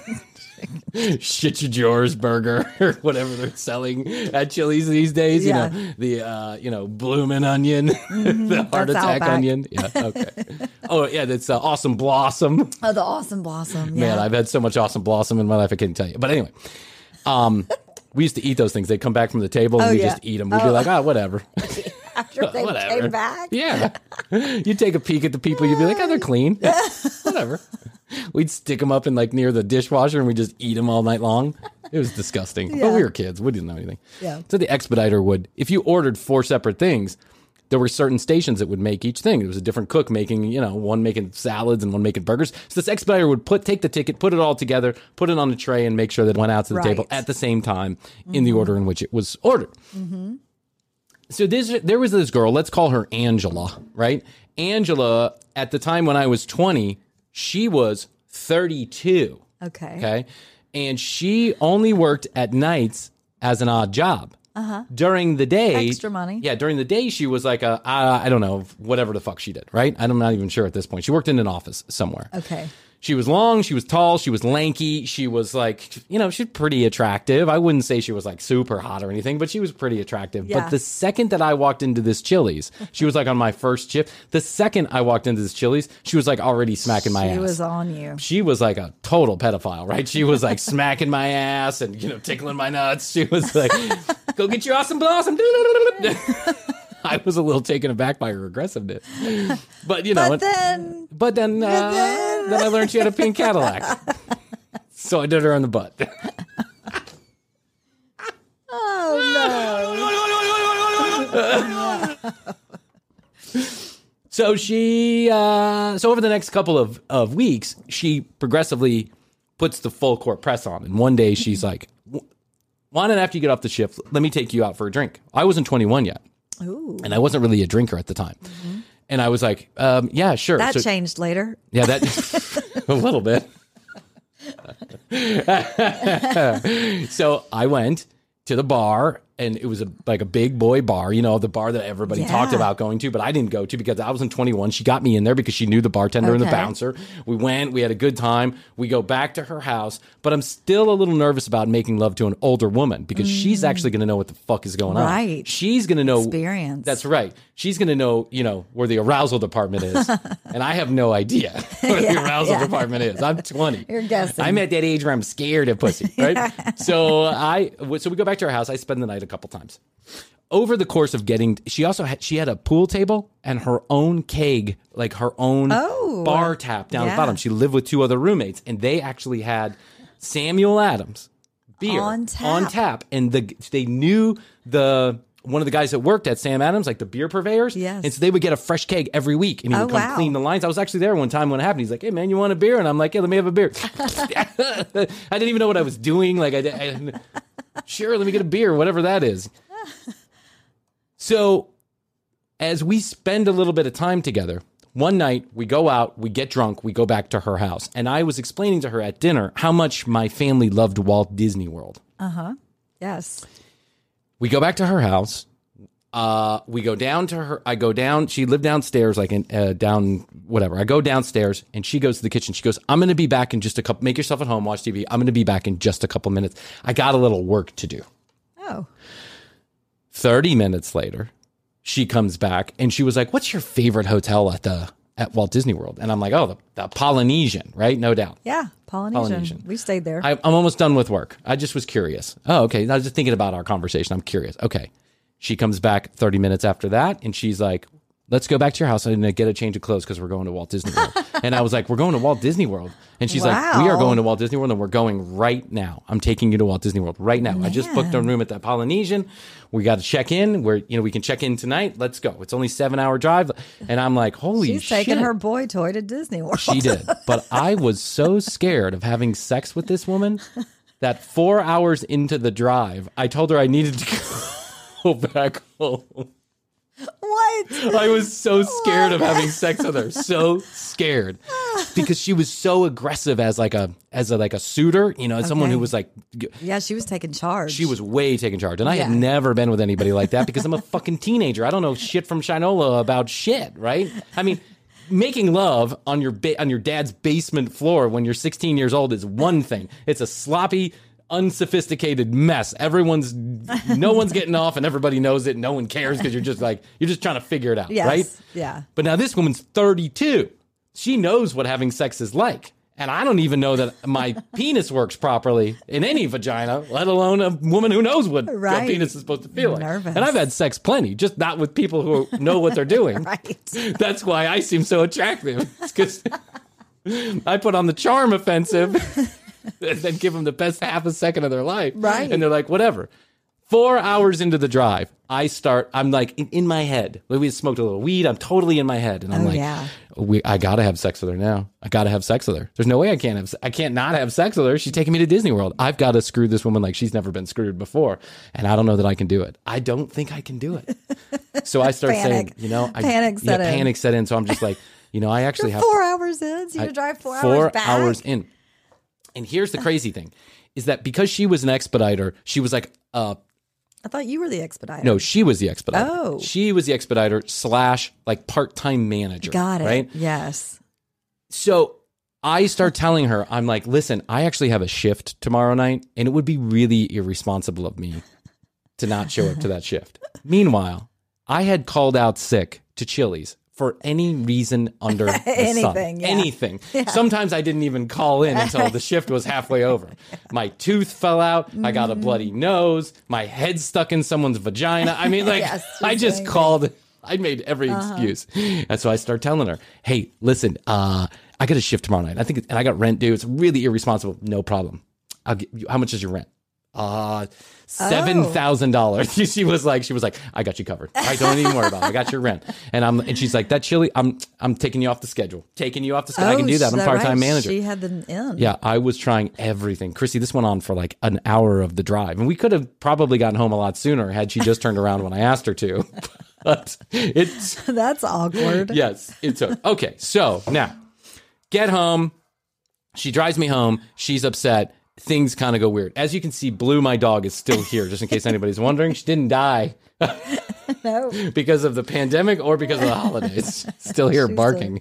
shit your drawers burger or whatever they're selling at Chili's these days. Yeah. You know the uh, you know bloomin' onion, mm-hmm. the heart that's attack Outback. Onion. Yeah, okay. Oh yeah, that's uh, Awesome Blossom. Oh, the Awesome Blossom. Yeah. Man, I've had so much Awesome Blossom in my life I can't tell you. But anyway, um, we used to eat those things. They'd come back from the table and Oh, we yeah. just eat them. We'd Oh. be like, oh, whatever. After they Whatever. came back. Yeah. You'd take a peek at the people. You'd be like, oh, they're clean. Whatever. We'd stick them up in like near the dishwasher and we'd just eat them all night long. It was disgusting. But Yeah. we were kids. We didn't know anything. Yeah. So the expediter would, if you ordered four separate things, there were certain stations that would make each thing. There was a different cook making, you know, one making salads and one making burgers. So this expediter would put take the ticket, put it all together, put it on a tray, and make sure that it went out to the Right. table at the same time mm-hmm. in the order in which it was ordered. Mm-hmm. So this, there was this girl, let's call her Angela, right? Angela, at the time when I was twenty, she was thirty-two. Okay. Okay. And she only worked at nights as an odd job. Uh-huh. During the day. Extra money. Yeah, during the day, she was like a, uh, I don't know, whatever the fuck she did, right? I'm not even sure at this point. She worked in an office somewhere. Okay. She was long, she was tall, she was lanky, she was like, you know, she's pretty attractive. I wouldn't say she was like super hot or anything, but she was pretty attractive. Yeah. But the second that I walked into this Chili's, she was like on my first shift. The second I walked into this Chili's, she was like already smacking my She ass. was on you. She was like a total pedophile, right? She was like smacking my ass and, you know, tickling my nuts. She was like, go get your Awesome Blossom. I was a little taken aback by her aggressiveness. But, you know. But then. But then, uh, But then. then I learned she had a pink Cadillac. So I did her on the butt. Oh, no. So she, uh, so over the next couple of, of weeks, she progressively puts the full court press on. And one day she's like, why not after you get off the shift, let me take you out for a drink. I wasn't twenty-one yet. Ooh. And I wasn't really a drinker at the time. Mm-hmm. And I was like, um, yeah, sure. That so, changed later. Yeah, that a little bit. So I went to the bar, and it was a, like a big boy bar, you know, the bar that everybody Yeah. talked about going to, but I didn't go to because I wasn't twenty-one. She got me in there because she knew the bartender and the Okay. bouncer. We went, we had a good time. We go back to her house, but I'm still a little nervous about making love to an older woman because she's actually going to know what the fuck is going on. Right. She's going to know. Experience. That's right. She's going to know, you know, where the arousal department is. And I have no idea where the Yeah, arousal yeah. department is. I'm twenty. You're guessing. I'm at that age where I'm scared of pussy, right? So I, so we go back to her house. I spend the night a couple times. Over the course of getting, she also had, she had a pool table and her own keg, like her own Oh, bar tap down yeah. the bottom. She lived with two other roommates, and they actually had Samuel Adams beer On tap. on tap. And the they knew the one of the guys that worked at Sam Adams, like the beer purveyors. Yes. And so they would get a fresh keg every week, and he Oh, would come wow. clean the lines. I was actually there one time when it happened. He's like, "Hey man, you want a beer?" And I'm like, "Yeah, let me have a beer." I didn't even know what I was doing. Like I, did- I sure, let me get a beer, whatever that is. So, as we spend a little bit of time together, one night we go out, we get drunk, we go back to her house. And I was explaining to her at dinner how much my family loved Walt Disney World. Uh-huh. Yes. We go back to her house. uh, we go down to her. I go down. She lived downstairs, like in uh, down whatever. I go downstairs, and she goes to the kitchen. She goes, "I'm going to be back in just a couple. Make yourself at home. Watch T V. I'm going to be back in just a couple minutes. I got a little work to do." Oh. thirty minutes later, she comes back, and she was like, "What's your favorite hotel at the at Walt Disney World?" And I'm like, "Oh, the, the Polynesian, right? No doubt." Yeah, Polynesian. Polynesian. We stayed there. I, I'm almost done with work. I just was curious. Oh, okay. I was just thinking about our conversation. I'm curious. Okay. She comes back thirty minutes after that, and she's like, "Let's go back to your house and get a change of clothes because we're going to Walt Disney World." And I was like, "We're going to Walt Disney World?" And she's like, "We are Wow. going to Walt Disney World, and we're going right now. I'm taking you to Walt Disney World right now. I just booked a room at the Polynesian. We got to check in. Where you know we can check in tonight. Let's go. It's only a seven hour drive." And I'm like, "Holy She's shit!" taking her boy toy to Disney World. She did. But I was so scared of having sex with this woman that four hours into the drive, I told her I needed to go back home. What? I was so scared of having sex with her. So scared. Because she was so aggressive as like a as a like a suitor, you know, as someone who Okay. was like Yeah, she was taking charge. she was way taking charge. And I had Yeah. never been with anybody like that because I'm a fucking teenager. I don't know shit from Shinola about shit, right? I mean, making love on your ba- on your dad's basement floor when you're sixteen years old is one thing. It's a sloppy, unsophisticated mess. Everyone's no one's getting off and everybody knows it. No one cares because you're just like you're just trying to figure it out, Yes. right? Yeah. But now this woman's thirty-two. She knows what having sex is like. And I don't even know that my penis works properly in any vagina, let alone a woman who knows what Right. a penis is supposed to feel like. Nervous. And I've had sex plenty, just not with people who know what they're doing. Right. That's why I seem so attractive. Because I put on the charm offensive and then give them the best half a second of their life. Right. And they're like, whatever. Four hours into the drive, I start, I'm like in, in my head. We smoked a little weed. I'm totally in my head. And I'm Oh, like, yeah. we, I got to have sex with her now. I got to have sex with her. There's no way I can't have, I can't not have sex with her. She's taking me to Disney World. I've got to screw this woman like she's never been screwed before. And I don't know that I can do it. I don't think I can do it. So I start saying, Panic. you know, I, Panic set yeah, in. panic set in. So I'm just like, you know, I actually You're have four hours in, so you I- had to drive four, four hours back. hours in. And here's the crazy thing is that because she was an expediter, she was like, uh, I thought you were the expediter. no, she was the expediter. Oh. She was the expediter slash like part-time manager. Got it. Right? Yes. So I start telling her, I'm like, listen, I actually have a shift tomorrow night, and it would be really irresponsible of me to not show up to that shift. Meanwhile, I had called out sick to Chili's for any reason under the sun. Anything, yeah. Anything. Sometimes I didn't even call in until the shift was halfway over. My tooth fell out. I got a bloody nose. My head stuck in someone's vagina. I mean, like, Yes, I just anything. called. I made every excuse. And so I start telling her, hey, listen, uh, I got a shift tomorrow night. I think, and I got rent due. It's really irresponsible. No problem. I'll get you, how much is your rent? Uh, seven thousand dollars. She was like, she was like, I got you covered. All right, don't even worry about it. I got your rent. And I'm, and she's like, that chili, I'm, I'm taking you off the schedule. Taking you off the schedule. I can do that. I'm is part-time right? manager. She had the in. Yeah, I was trying everything. Chrissy, this went on for like an hour of the drive. And we could have probably gotten home a lot sooner had she just turned around when I asked her to. But it's, That's awkward. yes, it's okay. Okay, so now get home. She drives me home. She's upset. Things kind of go weird. As you can see, Blue, my dog, is still here, just in case anybody's wondering. She didn't die No. because of the pandemic or because of the holidays. Still here She's barking.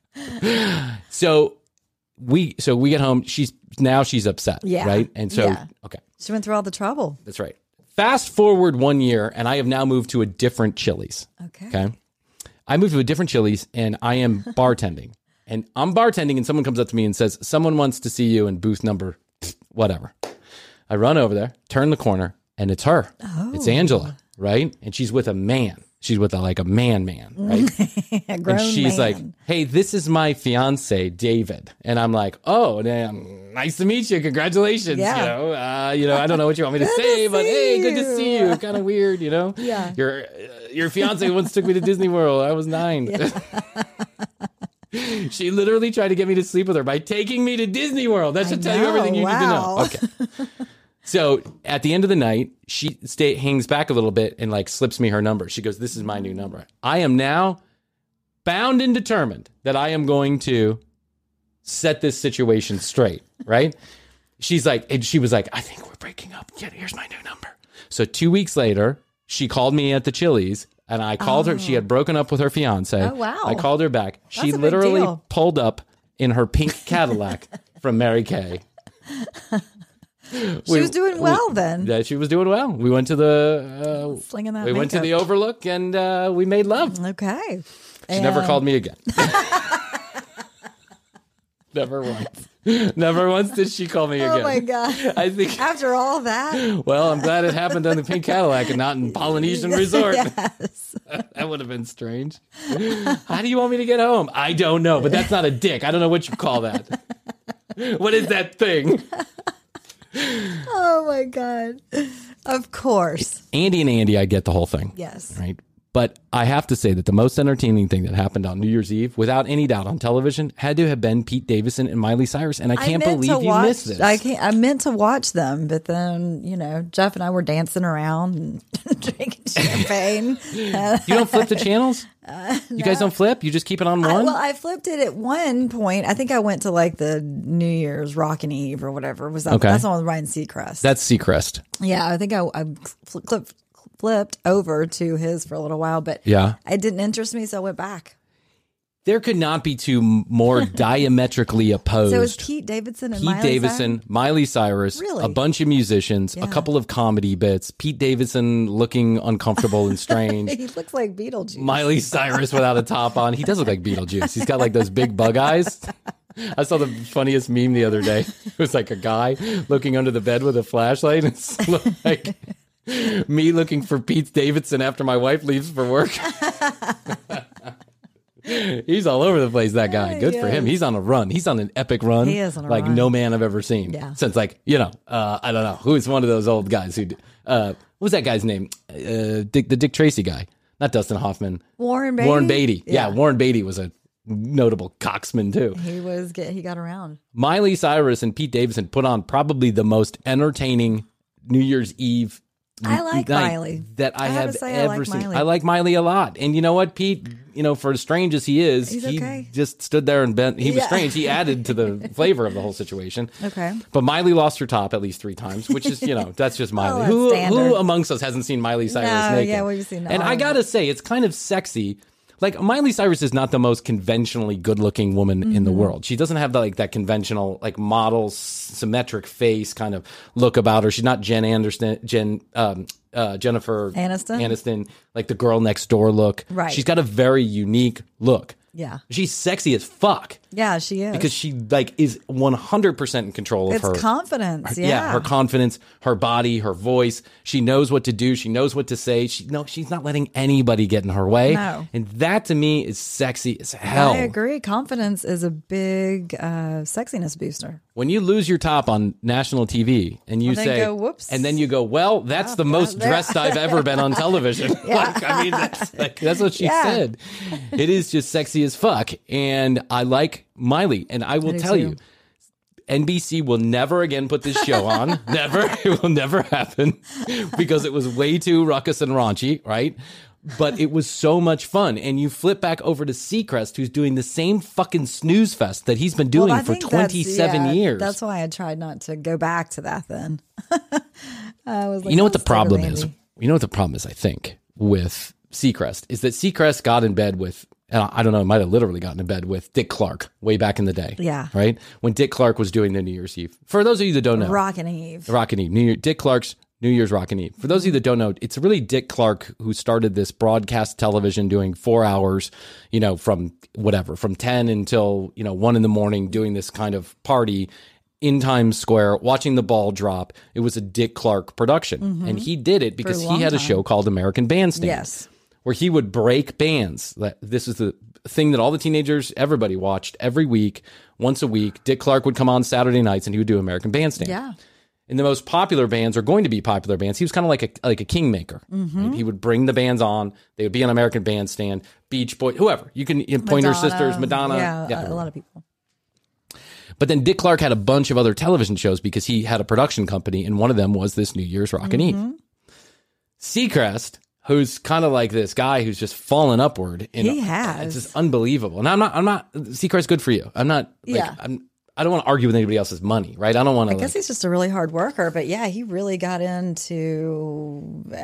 Yeah. So we so we get home. She's now she's upset. Yeah. Right. And so Yeah. okay, She went through all the trouble. that's right. Fast forward one year, and I have now moved to a different Chili's. Okay. Okay. I moved to a different Chili's, and I am bartending. And I'm bartending, and someone comes up to me and says, someone wants to see you in booth number whatever. I run over there, turn the corner, and it's her. Oh. It's Angela, right? And she's with a man. She's with a, like a man man, right? A grown And she's man. like, hey, this is my fiance, David. And I'm like, oh, damn, nice to meet you. Congratulations. Yeah. You know, uh, you know, I don't know what you want me to Good say, to but hey, see good to see you. you. Kind of weird, you know? Yeah. Your, uh, your fiance once took me to Disney World. I was nine. She literally tried to get me to sleep with her by taking me to Disney World. That should I tell you know, everything you wow. need to know. Okay. So at the end of the night, she stay, hangs back a little bit and like slips me her number. She goes, this is my new number. I am now bound and determined that I am going to set this situation straight, right? She's like, and she was like, I think we're breaking up. Yeah, here's my new number. So two weeks later, she called me at the Chili's, and I called oh. her. She had broken up with her fiance. Oh, wow. I called her back. That's she a big literally deal. pulled up in her pink Cadillac from Mary Kay. She we, was doing well we, then. Yeah, she was doing well. We went to the uh, Slinging that we makeup. went to the Overlook, and uh, we made love. Okay. She and... never called me again. Never once. Never once did she call me again. Oh my god! I think after all that. Well, I'm glad it happened on the Pink Cadillac and not in Polynesian Resort. Yes. That would have been strange. How do you want me to get home? I don't know, but that's not a dick. I don't know what you call that. What is that thing? Oh my god! Of course. Andy and Andy, I get the whole thing. Yes. Right. But I have to say that the most entertaining thing that happened on New Year's Eve, without any doubt, on television, had to have been Pete Davidson and Miley Cyrus. And I can't I believe you watch, missed this. I can't. I meant to watch them, but then you know, Jeff and I were dancing around and drinking champagne. You don't flip the channels? Uh, you no. guys don't flip? You just keep it on one? I, well, I flipped it at one point. I think I went to like the New Year's Rockin' Eve or whatever. Was that? Okay. That's the one with Ryan Seacrest. That's Seacrest. Yeah, I think I, I flipped. flipped over to his for a little while, but yeah, it didn't interest me, so I went back. There could not be two more diametrically opposed. So it was Pete Davidson and Pete Miley Davidson, Cyrus? Miley Cyrus, Really? a bunch of musicians, Yeah. a couple of comedy bits. Pete Davidson looking uncomfortable and strange. He looks like Beetlejuice. Miley Cyrus without a top on. He does look like Beetlejuice. He's got like those big bug eyes. I saw the funniest meme the other day. It was like a guy looking under the bed with a flashlight. It's like me looking for Pete Davidson after my wife leaves for work. He's all over the place, that guy. Good for him. He's on a run. He's on an epic run. He is on a like run. no man I've ever seen. Yeah. Since like, you know, uh, I don't know. Who's one of those old guys who, uh, what was that guy's name? Uh, Dick, the Dick Tracy guy. Not Dustin Hoffman. Warren Beatty. Warren Beatty. Yeah. Yeah. Warren Beatty was a notable coxman too. He was, get, he got around. Miley Cyrus and Pete Davidson put on probably the most entertaining New Year's Eve I like night Miley. that I, I have have to say I ever like seen. Miley. I like Miley a lot. And you know what, Pete, you know, for as strange as he is, He's he okay. just stood there and bent. He was Yeah. strange. He added to the flavor of the whole situation. Okay. But Miley lost her top at least three times, which is, you know, that's just Miley. that's who standard. who amongst us hasn't seen Miley Cyrus No, naked? yeah, we've seen And all I of got to say, it's kind of sexy. Like, Miley Cyrus is not the most conventionally good-looking woman in the world. She doesn't have the, like that conventional, like model, s- symmetric face kind of look about her. She's not Jen Anderson, Jen, um, uh, Jennifer Aniston? Aniston, like the girl next door look. Right. She's got a very unique look. Yeah. She's sexy as fuck Yeah, she is. because she like is one hundred percent in control of it's her confidence. her- Yeah. her confidence, her body, her voice. She knows what to do. She knows what to say. She no, she's not letting anybody get in her way. No. And that to me is sexy as hell. I agree. Confidence is a big uh, sexiness booster. When you lose your top on national T V and you Well, then say, go, "Whoops." and then you go, well, that's Yeah, the most that- dressed I've ever been on television. Like, I mean, that's, like, that's what she Yeah. said. It is just sexy as fuck. And I like Miley. And I will do tell too. you, N B C will never again put this show on. Never. It will never happen because it was way too ruckus and raunchy, right? But it was so much fun. And you flip back over to Seacrest, who's doing the same fucking snooze fest that he's been doing Well, I for think that's- twenty-seven yeah, years. That's why I tried not to go back to that then. I was like, You know what "I'll the stick problem with is? Andy." You know what the problem is, I think, with Seacrest is that Seacrest got in bed with, uh, I don't know, might have literally gotten in bed with Dick Clark way back in the day. Yeah. Right? When Dick Clark was doing the New Year's Eve. For those of you that don't know, Rockin' Eve. Rockin' Eve. New Year, Dick Clark's New Year's Rockin' Eve. For those of you that don't know, it's really Dick Clark who started this broadcast television doing four hours, you know, from whatever, from ten until, you know, one in the morning doing this kind of party in Times Square, watching the ball drop. It was a Dick Clark production. And he did it because he long had a time. show called American Bandstand. Yes. Where he would break bands. That- This is the thing that all the teenagers, everybody watched every week, once a week. Dick Clark would come on Saturday nights and he would do American Bandstand. Yeah. And the most popular bands are going to be popular bands. He was kind of like a like a kingmaker. Mm-hmm. Right? He would bring the bands on. They would be on American Bandstand, Beach Boy, whoever. You can Pointer Madonna. Sisters, Madonna. Yeah, a, a lot of people. But then Dick Clark had a bunch of other television shows because he had a production company, and one of them was this New Year's Rockin' Mm-hmm. Eve. Seacrest, who's kind of like this guy who's just fallen upward. And He has. It's just unbelievable. And I'm not, I'm not, Seacrest, good for you. I'm not, like, Yeah. I'm, I don't want to argue with anybody else's money, right? I don't want I to. guess he's just a really hard worker, but yeah, he really got into everything.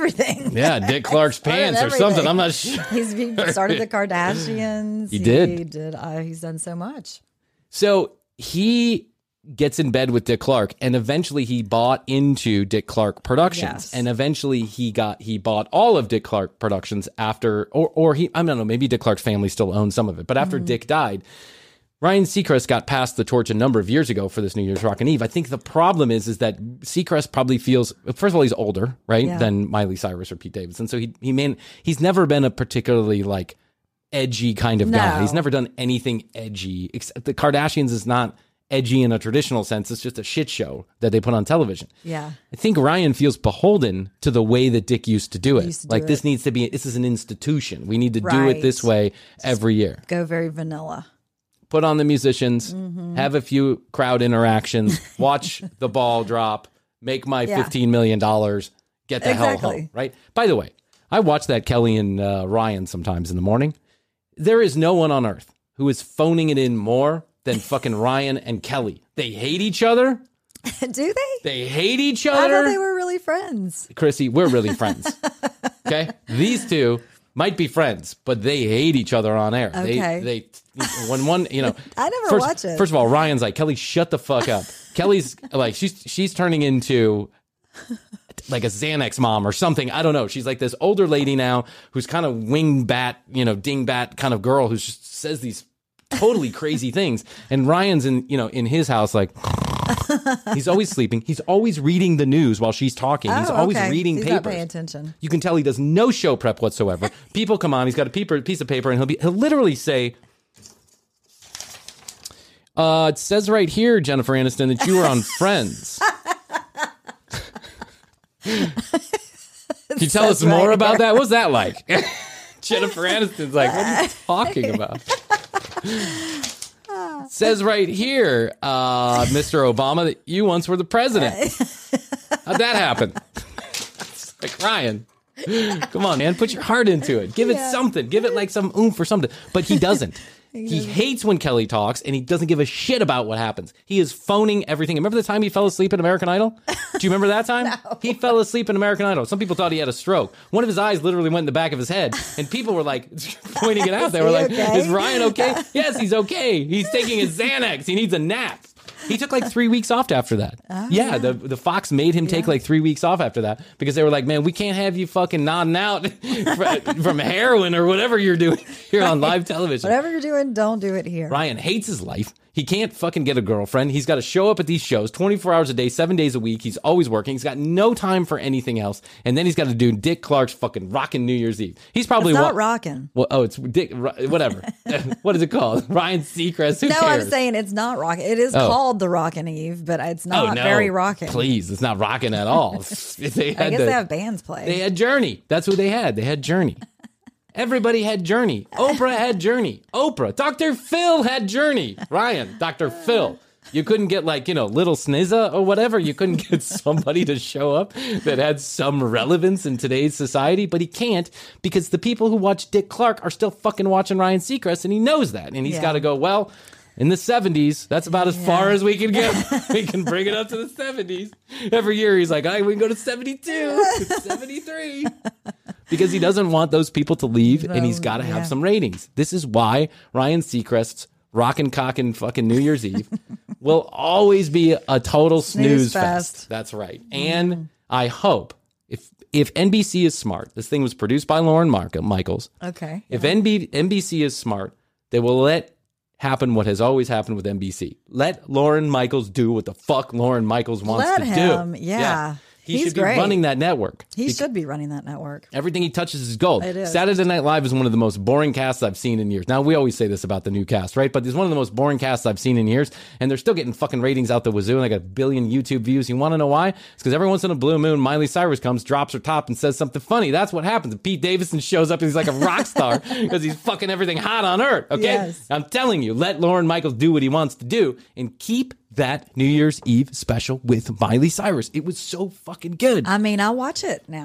everything. Yeah, Dick Clark's Started pants or everything. something. I'm not sure. He's he started the Kardashians. He did. He did. Uh, he's done so much. So he gets in bed with Dick Clark, and eventually he bought into Dick Clark Productions, Yes. and eventually he got he bought all of Dick Clark Productions after, or or he I don't know, maybe Dick Clark's family still owns some of it, but after Mm-hmm. Dick died, Ryan Seacrest got passed the torch a number of years ago for this New Year's Rockin' Eve. I think the problem is is that Seacrest probably feels, first of all, he's older, right, Yeah. than Miley Cyrus or Pete Davidson, so he he man he's never been a particularly like edgy kind of guy. No. He's never done anything edgy. Except the Kardashians is not edgy in a traditional sense. It's just a shit show that they put on television. Yeah. I think Ryan feels beholden to the way that Dick used to do it. Used to do like this it. needs to be, this is an institution. We need to do Right. it this way every year. Go very vanilla. Put on the musicians, Mm-hmm. have a few crowd interactions, watch the ball drop, make my Yeah. fifteen million dollars, get the hell Exactly. home, right? By the way, I watch that Kelly and uh, Ryan sometimes in the morning. There is no one on earth who is phoning it in more than fucking Ryan and Kelly. They hate each other. Do they? They hate each I other. thought they were really friends. Chrissy, we're really friends. Okay? These two might be friends, but they hate each other on air. Okay. They, they, when one, you know. I never first, watch it. First of all, Ryan's like, Kelly, shut the fuck up. Kelly's like, she's, she's turning into like a Xanax mom or something. I don't know. She's like this older lady now who's kind of wingbat, you know, dingbat kind of girl who just says these totally crazy things. And Ryan's in, you know, in his house, like, he's always sleeping. He's always reading the news while she's talking. He's Oh, always okay. reading He's papers. not paying attention. You can tell he does no show prep whatsoever. People come on, he's got a paper, piece of paper, and he'll be he'll literally say, uh, it says right here, Jennifer Aniston, that you were on Friends. Can you tell us says right more about here. that? What's that like? Jennifer Aniston's like, what are you talking about? Says right here, uh, Mister Obama, that you once were the president. How'd that happen? It's like, Ryan, come on, man, put your heart into it. Give it Yeah. something. Give it like some oomph or something. But he doesn't. He hates when Kelly talks, and he doesn't give a shit about what happens. He is phoning everything. Remember the time he fell asleep in American Idol? Do you remember that time? No. He fell asleep in American Idol. Some people thought he had a stroke. One of his eyes literally went in the back of his head, and people were like pointing it out. They were he like, okay? "Is Ryan okay?" Yes, he's okay. He's taking his Xanax. He needs a nap. He took like three weeks off after that. Oh, yeah, yeah. the the Fox made him take Yeah. like three weeks off after that because they were like, man, we can't have you fucking nodding out fr- from heroin or whatever you're doing here on live television. Whatever you're doing, don't do it here. Ryan hates his life. He can't fucking get a girlfriend. He's got to show up at these shows twenty-four hours a day, seven days a week. He's always working. He's got no time for anything else. And then he's got to do Dick Clark's fucking rockin' New Year's Eve. He's probably It's not wa- rocking. Well, oh, it's Dick, whatever. What is it called? Ryan Seacrest. Who No, cares? I'm saying it's not rocking. It is Oh. called the Rockin' Eve, but it's not oh, no. very rocking. Please, it's not rocking at all. They I had guess the- they have bands play. They had Journey. That's what they had. They had Journey. Everybody had Journey. Oprah had Journey. Oprah. Doctor Phil had Journey. Ryan, Doctor Phil. You couldn't get like, you know, Little Snizza or whatever. You couldn't get somebody to show up that had some relevance in today's society, but he can't because the people who watch Dick Clark are still fucking watching Ryan Seacrest, and he knows that. And he's Yeah. got to go, well, in the seventies, that's about as Yeah. far as we can get. We can bring it up to the seventies. Every year he's like, all right, we can go to seventy-two, seventy-three. Because he doesn't want those people to leave, and he's got to have yeah. some ratings. This is why Ryan Seacrest's Rockin' Cockin' fucking New Year's Eve will always be a total snooze, Snooze fest. fest. That's right. And I hope if if N B C is smart, this thing was produced by Lauren Mark- Michaels. Okay. If N B- N B C is smart, they will let happen what has always happened with N B C. Let Lauren Michaels do what the fuck Lauren Michaels wants Let to him, do. yeah. He He's should be great. running that network. He Because should be running that network. everything he touches is gold. It is. Saturday Night Live is one of the most boring casts I've seen in years. Now, we always say this about the new cast, right? But it's one of the most boring casts I've seen in years, and they're still getting fucking ratings out the wazoo, and they got a billion YouTube views. You want to know why? It's because every once in a blue moon, Miley Cyrus comes, drops her top, and says something funny. That's what happens. Pete Davidson shows up, and he's like a rock star because he's fucking everything hot on earth, okay? Yes. I'm telling you, let Lauren Michaels do what he wants to do, and keep that New Year's Eve special with Miley Cyrus. It was so fucking good. I mean, I'll watch it now.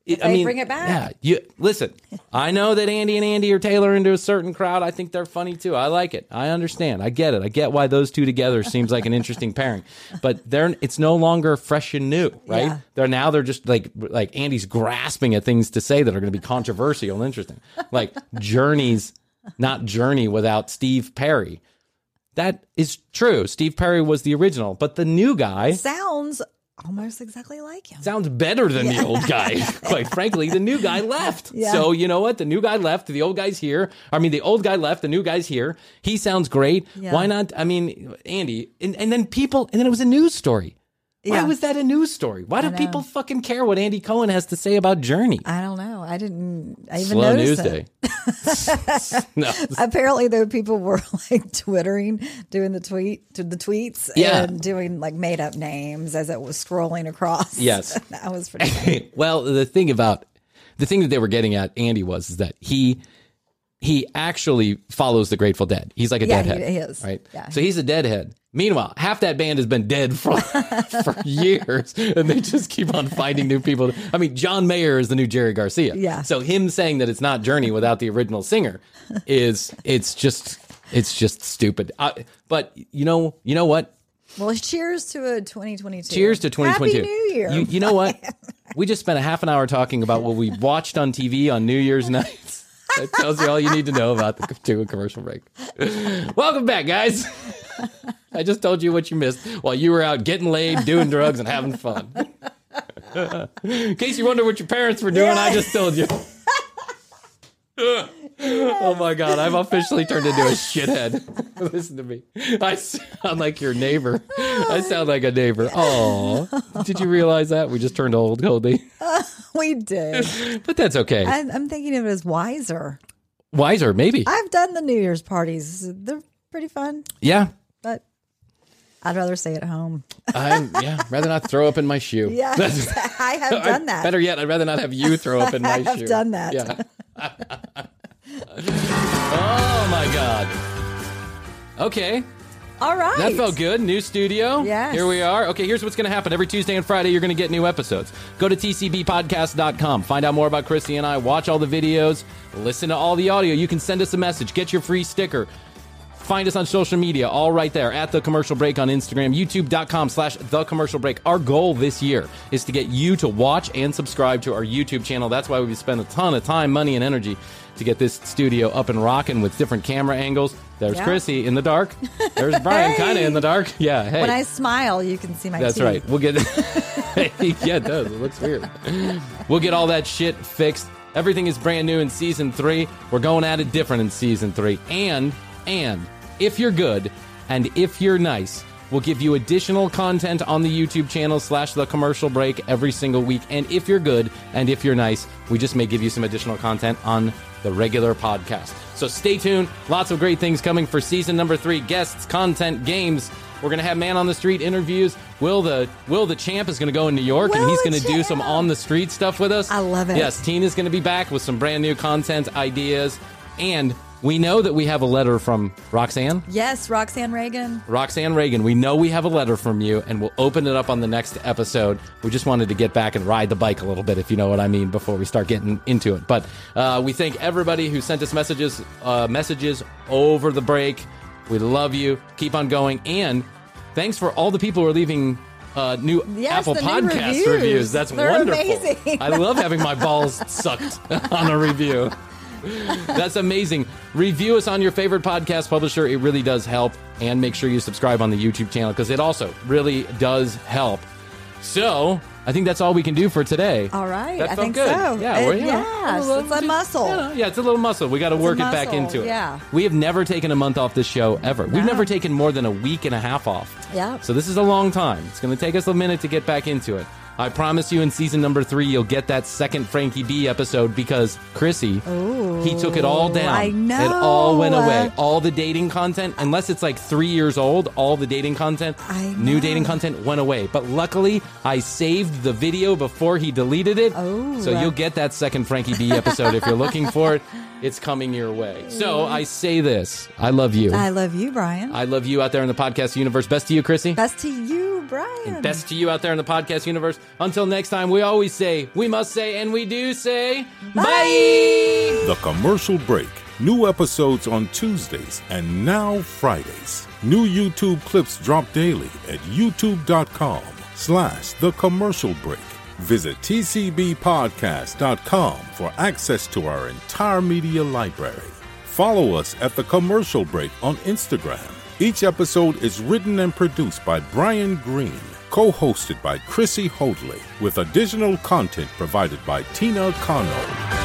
If I they mean, bring it back. Yeah, you listen. I know that Andy and Andy are Taylor into a certain crowd. I think they're funny too. I like it. I understand. I get it. I get why those two together seems like an interesting pairing. But they're it's no longer fresh and new, right? Yeah. They're now they're just like like Andy's grasping at things to say that are going to be controversial and interesting. Like Journey's not Journey without Steve Perry. That is true. Steve Perry was the original, but the new guy Sounds almost exactly like him. sounds better than the old guy. Quite frankly, the new guy left. Yeah. So you know what? The new guy left. The old guy's here. I mean, the old guy left. The new guy's here. He sounds great. Yeah. Why not? I mean, Andy. And, and then people, and then it was a news story. Why Yeah. was that a news story? Why do know. people fucking care what Andy Cohen has to say about Journey? I don't know. I didn't I even Slow notice news it. day. No. Apparently, though, people were like twittering, doing the tweet to the tweets, Yeah. and doing like made up names as it was scrolling across. Yes. That was pretty funny. Well, the thing about the thing that they were getting at Andy was is that he he actually follows the Grateful Dead. He's like a Yeah, deadhead, he is. right? Yeah. So he's a deadhead. Meanwhile, half that band has been dead for for years, and they just keep on finding new people. I mean, John Mayer is the new Jerry Garcia. Yeah. So him saying that it's not Journey without the original singer is it's just it's just stupid. I, but you know you know what? Well, cheers to a twenty twenty-two. Cheers to twenty twenty-two. Happy New Year. You, you know what? We just spent a half an hour talking about what we watched on T V on New Year's nights. That tells you all you need to know about the to a commercial break. Welcome back, guys. I just told you what you missed while you were out getting laid, doing drugs, and having fun. In case you wonder what your parents were doing, Yeah. I just told you. Oh my God, I've officially turned into a shithead. Listen to me. I sound like your neighbor. I sound like a neighbor. Oh, did you realize that? We just turned old, Goldie. We did. But that's okay. I, I'm thinking of it as wiser. Wiser, maybe. I've done the New Year's parties. They're pretty fun, Yeah. but I'd rather stay at home. I'm, yeah, rather not throw up in my shoe. Yeah, That's- I have done that. Better yet, I'd rather not have you throw up in my I have shoe. done that. Yeah. Oh my God. Okay. All right. That felt good. New studio. Yes. Here we are. Okay, here's what's going to happen. Every Tuesday and Friday, you're going to get new episodes. Go to T C B podcast dot com. Find out more about Christy and I. Watch all the videos. Listen to all the audio. You can send us a message. Get your free sticker. Find us on social media, all right there, at The Commercial Break on Instagram, youtube.com slash The Commercial Break. Our goal this year is to get you to watch and subscribe to our YouTube channel. That's why we've spent a ton of time, money, and energy to get this studio up and rocking with different camera angles. There's Yeah. Chrissy in the dark. There's Brian Hey. kind of in the dark. Yeah, hey. When I smile, you can see my That's teeth. right. We'll get yeah, it does. It looks weird. We'll get all that shit fixed. Everything is brand new in season three. We're going at it different in season three. And and if you're good and if you're nice, we'll give you additional content on the YouTube channel slash The Commercial Break every single week. And if you're good and if you're nice, we just may give you some additional content on the regular podcast. So stay tuned. Lots of great things coming for season number three. Guests, content, games. We're going to have man on the street interviews. Will the Will the Champ is going to go in New York, and Will he's the going to do Champ. some on the street stuff with us. I love it. Yes, Tina's going to be back with some brand new content ideas. And we know that we have a letter from Roxanne. Yes, Roxanne Reagan. Roxanne Reagan, we know we have a letter from you, and we'll open it up on the next episode. We just wanted to get back and ride the bike a little bit, if you know what I mean, before we start getting into it. But uh, we thank everybody who sent us messages, uh, messages over the break. We love you. Keep on going. And thanks for all the people who are leaving uh, new Yes, Apple the new Podcast reviews. reviews. That's They're wonderful. amazing. I love having my balls sucked on a review. That's amazing. Review us on your favorite podcast publisher. It really does help. And make sure you subscribe on the YouTube channel because it also really does help. So, I think that's all we can do for today. All right, That I felt think good. so. Yeah, It- we're, you know, yes, little- it's a just- muscle. you know, yeah, it's a little muscle. We got to work a it back muscle, into it. yeah. We have never taken a month off this show ever. We've No. never taken more than a week and a half off. Yeah. So this is a long time. It's going to take us a minute to get back into it. I promise you in season number three, you'll get that second Frankie B episode because Chrissy, he took it all down. I know. It all went away. All the dating content, unless it's like three years old, all the dating content, I new know. dating content went away. But luckily, I saved the video before he deleted it. Oh. So you'll get that second Frankie B episode if you're looking for it. It's coming your way. So I say this. I love you. I love you, Brian. I love you out there in the podcast universe. Best to you, Chrissy. Best to you, you, Brian. And best to you out there in the podcast universe. Until next time, we always say, we must say, and we do say, bye! bye! The Commercial Break. New episodes on Tuesdays and now Fridays. New YouTube clips drop daily at youtube.com slash The Commercial Break. Visit t c b podcast dot com for access to our entire media library. Follow us at The Commercial Break on Instagram. Each episode is written and produced by Brian Green, co-hosted by Chrissy Hoadley, with additional content provided by Tina Connell.